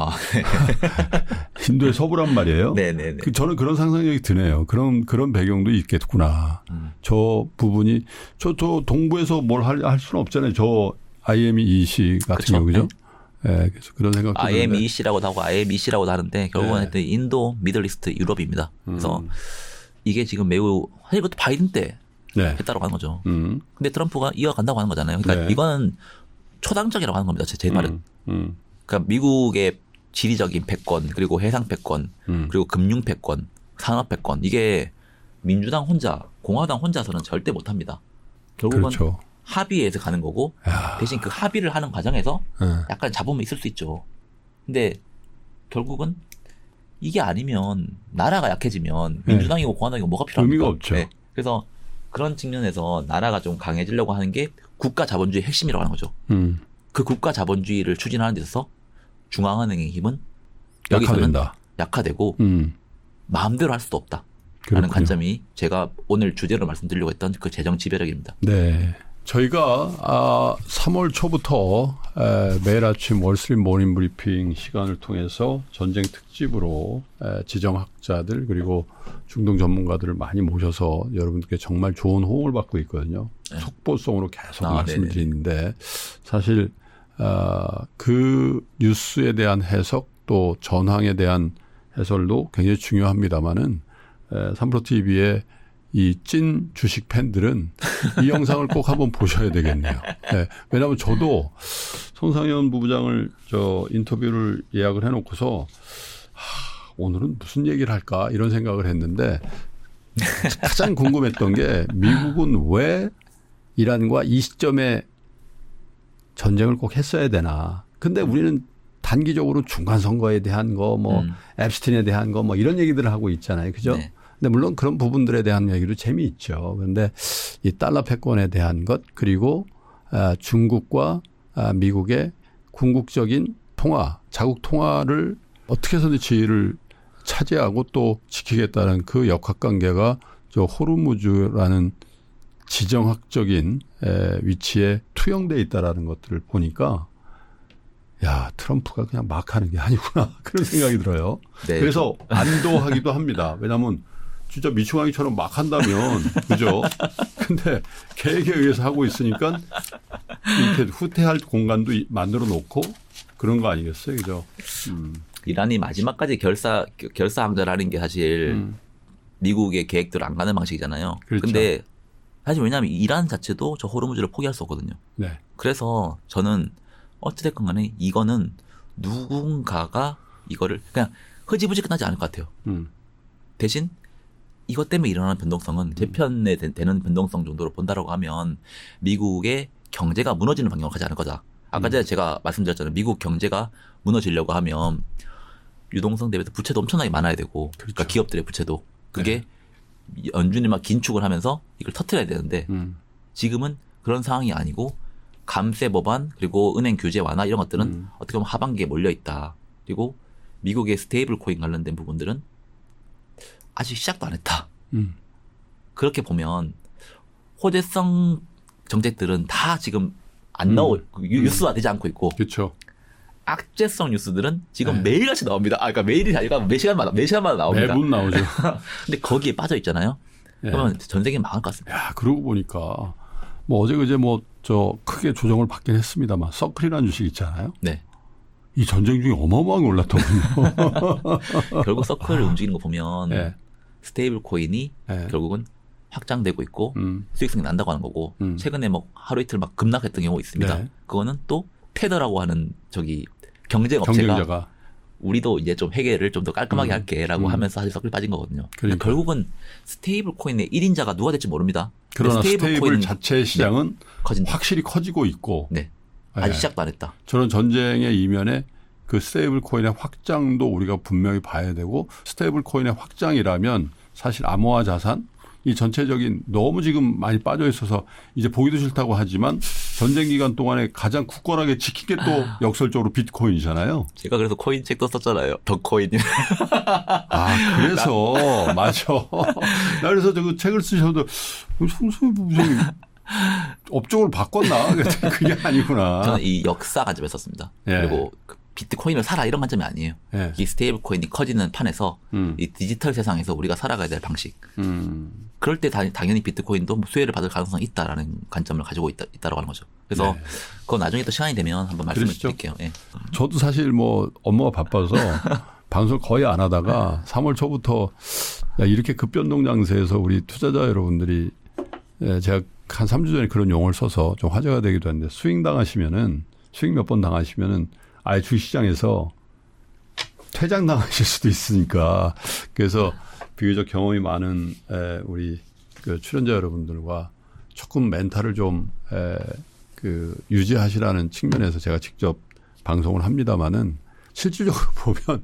인도의 서부란 말이에요. 네네네. 저는 그런 상상력이 드네요. 그런 배경도 있겠구나. 저 부분이 저 동부에서 뭘 할 수는 없잖아요. 저 IMEC 같은 경우 그죠? 네, 그래서 그런 생각도 IMEC라고도 하고 IMEC라고도 하는데 결국은 하여튼 인도, 미들리스트, 유럽입니다. 그래서 이게 지금 매우 사실 이것도 바이든 때 했다고 하는 거죠. 근데 트럼프가 이어간다고 하는 거잖아요. 그러니까 이거는 초당적이라고 하는 겁니다. 제 말은. 그러니까 미국의 지리적인 패권, 그리고 해상 패권, 그리고 금융 패권, 산업 패권, 이게 민주당 혼자, 공화당 혼자서는 절대 못합니다. 결국은 그렇죠. 합의해서 가는 거고 대신 그 합의를 하는 과정에서 약간 잡음이 있을 수 있죠. 근데 결국은 이게 아니면 나라가 약해지면 민주당이고 공화당이고 뭐가 필요합니까? 의미가 없죠. 네. 그래서 그런 측면에서 나라가 좀 강해지려고 하는 게 국가 자본주의 핵심이라고 하는 거죠. 그 국가 자본주의를 추진하는 데 있어서 중앙은행의 힘은 여기서는 약화되고 마음대로 할 수도 없다. 라는 관점이 제가 오늘 주제로 말씀드리려고 했던 그 재정 지배력입니다. 네. 저희가 3월 초부터 매일 아침 월스트리트 모닝 브리핑 시간을 통해서 전쟁 특집으로 지정학자들 그리고 중동 전문가들을 많이 모셔서 여러분들께 정말 좋은 호응을 받고 있거든요. 네. 속보성으로 계속 말씀을 드리는데 사실 그 뉴스에 대한 해석 또 전황에 대한 해설도 굉장히 중요합니다마는 삼프로TV의 이 찐 주식 팬들은 이 영상을 꼭 한번 보셔야 되겠네요. 네. 왜냐하면 저도 손상현 부부장을 인터뷰를 예약을 해놓고서 오늘은 무슨 얘기를 할까 이런 생각을 했는데 가장 궁금했던 게 미국은 왜 이란과 이 시점에 전쟁을 꼭 했어야 되나. 근데 우리는 단기적으로 중간 선거에 대한 거, 앱스틴에 대한 거, 이런 얘기들을 하고 있잖아요. 그죠? 네. 근데 물론 그런 부분들에 대한 얘기도 재미있죠. 그런데 이 달러 패권에 대한 것 그리고 중국과 미국의 궁극적인 통화, 자국 통화를 어떻게 해서든 지위를 차지하고 또 지키겠다는 그 역학관계가 저 호르무즈라는 지정학적인 위치에 투영돼 있다라는 것들을 보니까 야, 트럼프가 그냥 막 하는 게 아니구나. 그런 생각이 들어요. 네. 그래서 안도하기도 합니다. 왜냐하면 진짜 미추광이처럼 막 한다면, 그죠? 근데 계획에 의해서 하고 있으니까 이렇게 후퇴할 공간도 만들어 놓고 그런 거 아니겠어요? 그죠? 이란이 마지막까지 결사항전하는 게 사실 미국의 계획대로 안 가는 방식이잖아요. 그렇죠. 근데 사실 왜냐하면 이란 자체도 저 호르무즈를 포기할 수 없거든요. 네. 그래서 저는 어찌됐건 간에 이거는 누군가가 이거를 그냥 흐지부지 끝나지 않을 것 같아요. 대신 이것 때문에 일어나는 변동성은 재편에 되는 변동성 정도로 본다라고 하면 미국의 경제가 무너지는 방향으로 가지 않을 거다. 아까 전에 제가 말씀드렸잖아요. 미국 경제가 무너지려고 하면 유동성 대비해서 부채도 엄청나게 많아야 되고 그렇죠. 그러니까 기업들의 부채도 그게 연준이 막 긴축을 하면서 이걸 터뜨려야 되는데 지금은 그런 상황이 아니고 감세 법안 그리고 은행 규제 완화 이런 것들은 어떻게 보면 하반기에 몰려 있다. 그리고 미국의 스테이블 코인 관련된 부분들은 아직 시작도 안 했다. 그렇게 보면 호재성 정책들은 다 지금 안 뉴스화되지 않고 있고. 그렇죠. 악재성 뉴스들은 지금 매일같이 나옵니다. 그러니까 매일이 아니라 매 시간마다 나옵니다. 매분 나오죠. 근데 거기에 빠져 있잖아요. 그러면 전쟁이 망할 것 같습니다. 야, 그러고 보니까 어제 그제 크게 조정을 받긴 했습니다만 서클이라는 주식 있잖아요. 네. 이 전쟁 중에 어마어마하게 올랐더군요. 결국 서클을 움직이는 거 보면 스테이블 코인이 결국은 확장되고 있고 수익성이 난다고 하는 거고 최근에 하루 이틀 막 급락했던 경우가 있습니다. 네. 그거는 또 테더라고 하는 경쟁업체가 우리도 이제 좀 회계를 좀 더 깔끔하게 할게라고 하면서 사실 서클 빠진 거거든요. 그러니까 결국은 스테이블 코인의 1인자가 누가 될지 모릅니다. 그러나 스테이블 자체의 시장은 확실히 커지고 있고 아직 시작도 안 했다. 저는 전쟁의 이면에 그 스테이블 코인의 확장도 우리가 분명히 봐야 되고 스테이블 코인의 확장이라면 사실 암호화 자산 이 전체적인 너무 지금 많이 빠져 있어서 이제 보기도 싫다고 하지만 전쟁 기간 동안에 가장 굳건하게 지킨 게 또 역설적으로 비트코인이잖아요. 제가 그래서 코인 책도 썼잖아요. 더 코인. 그래서 맞아. 나 그래서 그 책을 쓰셔도 송수희 부부장님 업종을 바꿨나? 그게 아니구나. 저는 이 역사 관점에 썼습니다. 그리고 비트코인을 사라 이런 관점이 아니에요. 이 스테이블 코인이 커지는 판에서 이 디지털 세상에서 우리가 살아가야 될 방식. 그럴 때 당연히 비트코인도 수혜를 받을 가능성이 있다라는 관점을 가지고 있다라고 하는 거죠. 그래서 그건 나중에 또 시간이 되면 한번 말씀을 드릴게요. 저도 사실 업무가 바빠서 방송을 거의 안 하다가 3월 초부터 이렇게 급변동 장세에서 우리 투자자 여러분들이 제가 한 3주 전에 그런 용어를 써서 좀 화제가 되기도 했는데 수익 몇 번 당하시면은 아예 주식시장에서 퇴장당하실 수도 있으니까 그래서 비교적 경험이 많은 우리 그 출연자 여러분들과 조금 멘탈을 좀 유지하시라는 측면에서 제가 직접 방송을 합니다마는 실질적으로 보면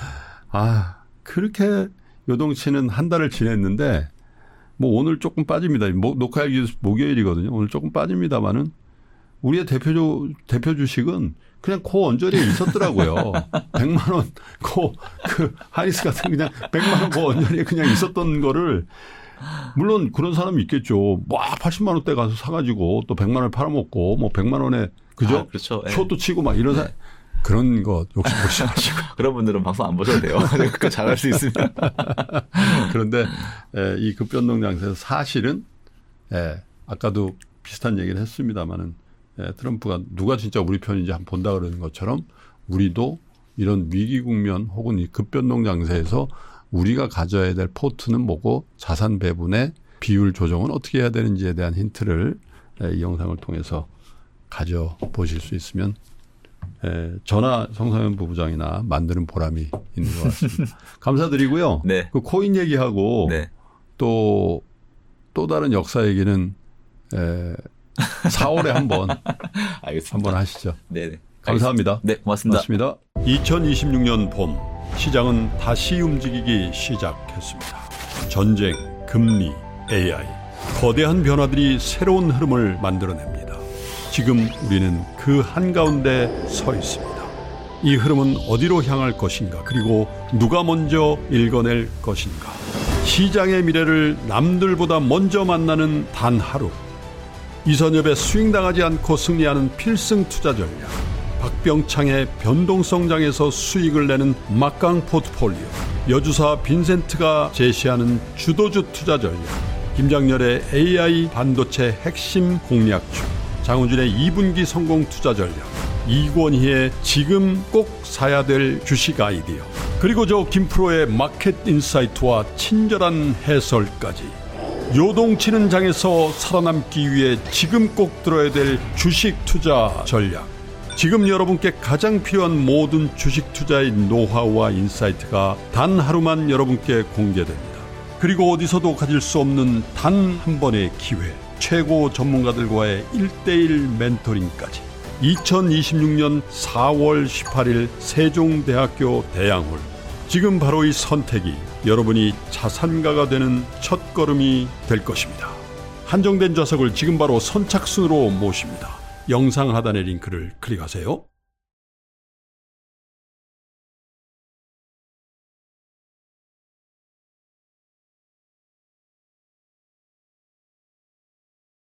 그렇게 요동치는 한 달을 지냈는데 뭐 오늘 조금 빠집니다. 녹화일이 목요일이거든요. 오늘 조금 빠집니다마는 우리의 대표 주식은 그냥 그 언저리에 있었더라고요. 100만 원, 그 하이스 같은 그냥 100만 원 그 언저리에 그냥 있었던 거를 물론 그런 사람이 있겠죠. 80만 원대 가서 사가지고 또 100만 원에 팔아먹고 뭐 100만 원에 그죠? 그렇죠. 쇼도 치고 막 이런 사람. 그런 거 욕심 보지 마시고. 그런 분들은 방송 안 보셔도 돼요. 그거 잘할 수 있으면. 그런데 이 급변동 장세에서 사실은 아까도 비슷한 얘기를 했습니다마는 트럼프가 누가 진짜 우리 편인지 한번 본다 그러는 것처럼 우리도 이런 위기 국면 혹은 이 급변동 장세에서 우리가 가져야 될 포트는 뭐고 자산 배분의 비율 조정은 어떻게 해야 되는지에 대한 힌트를 이 영상을 통해서 가져보실 수 있으면 저나 성상현 부부장이나 만드는 보람이 있는 것 같습니다. 감사드리고요. 네. 그 코인 얘기하고 네. 또 다른 역사 얘기는 4월에 한번 하시죠. 네네. 감사합니다. 네, 고맙습니다. 2026년 봄 시장은 다시 움직이기 시작했습니다. 전쟁, 금리, AI, 거대한 변화들이 새로운 흐름을 만들어냅니다. 지금 우리는 그 한가운데 서 있습니다. 이 흐름은 어디로 향할 것인가, 그리고 누가 먼저 읽어낼 것인가. 시장의 미래를 남들보다 먼저 만나는 단 하루. 이선엽의 스윙당하지 않고 승리하는 필승 투자 전략. 박병창의 변동성장에서 수익을 내는 막강 포트폴리오. 여주사 빈센트가 제시하는 주도주 투자 전략. 김장렬의 AI 반도체 핵심 공략주. 장훈준의 2분기 성공 투자 전략. 이권희의 지금 꼭 사야 될 주식 아이디어. 그리고 저 김프로의 마켓 인사이트와 친절한 해설까지. 요동치는 장에서 살아남기 위해 지금 꼭 들어야 될 주식 투자 전략. 지금 여러분께 가장 필요한 모든 주식 투자의 노하우와 인사이트가 단 하루만 여러분께 공개됩니다. 그리고 어디서도 가질 수 없는 단 한 번의 기회. 최고 전문가들과의 1:1 멘토링까지. 2026년 4월 18일 세종대학교 대양홀. 지금 바로 이 선택이 여러분이 자산가가 되는 첫걸음이 될 것입니다. 한정된 좌석을 지금 바로 선착순으로 모십니다. 영상 하단의 링크를 클릭하세요.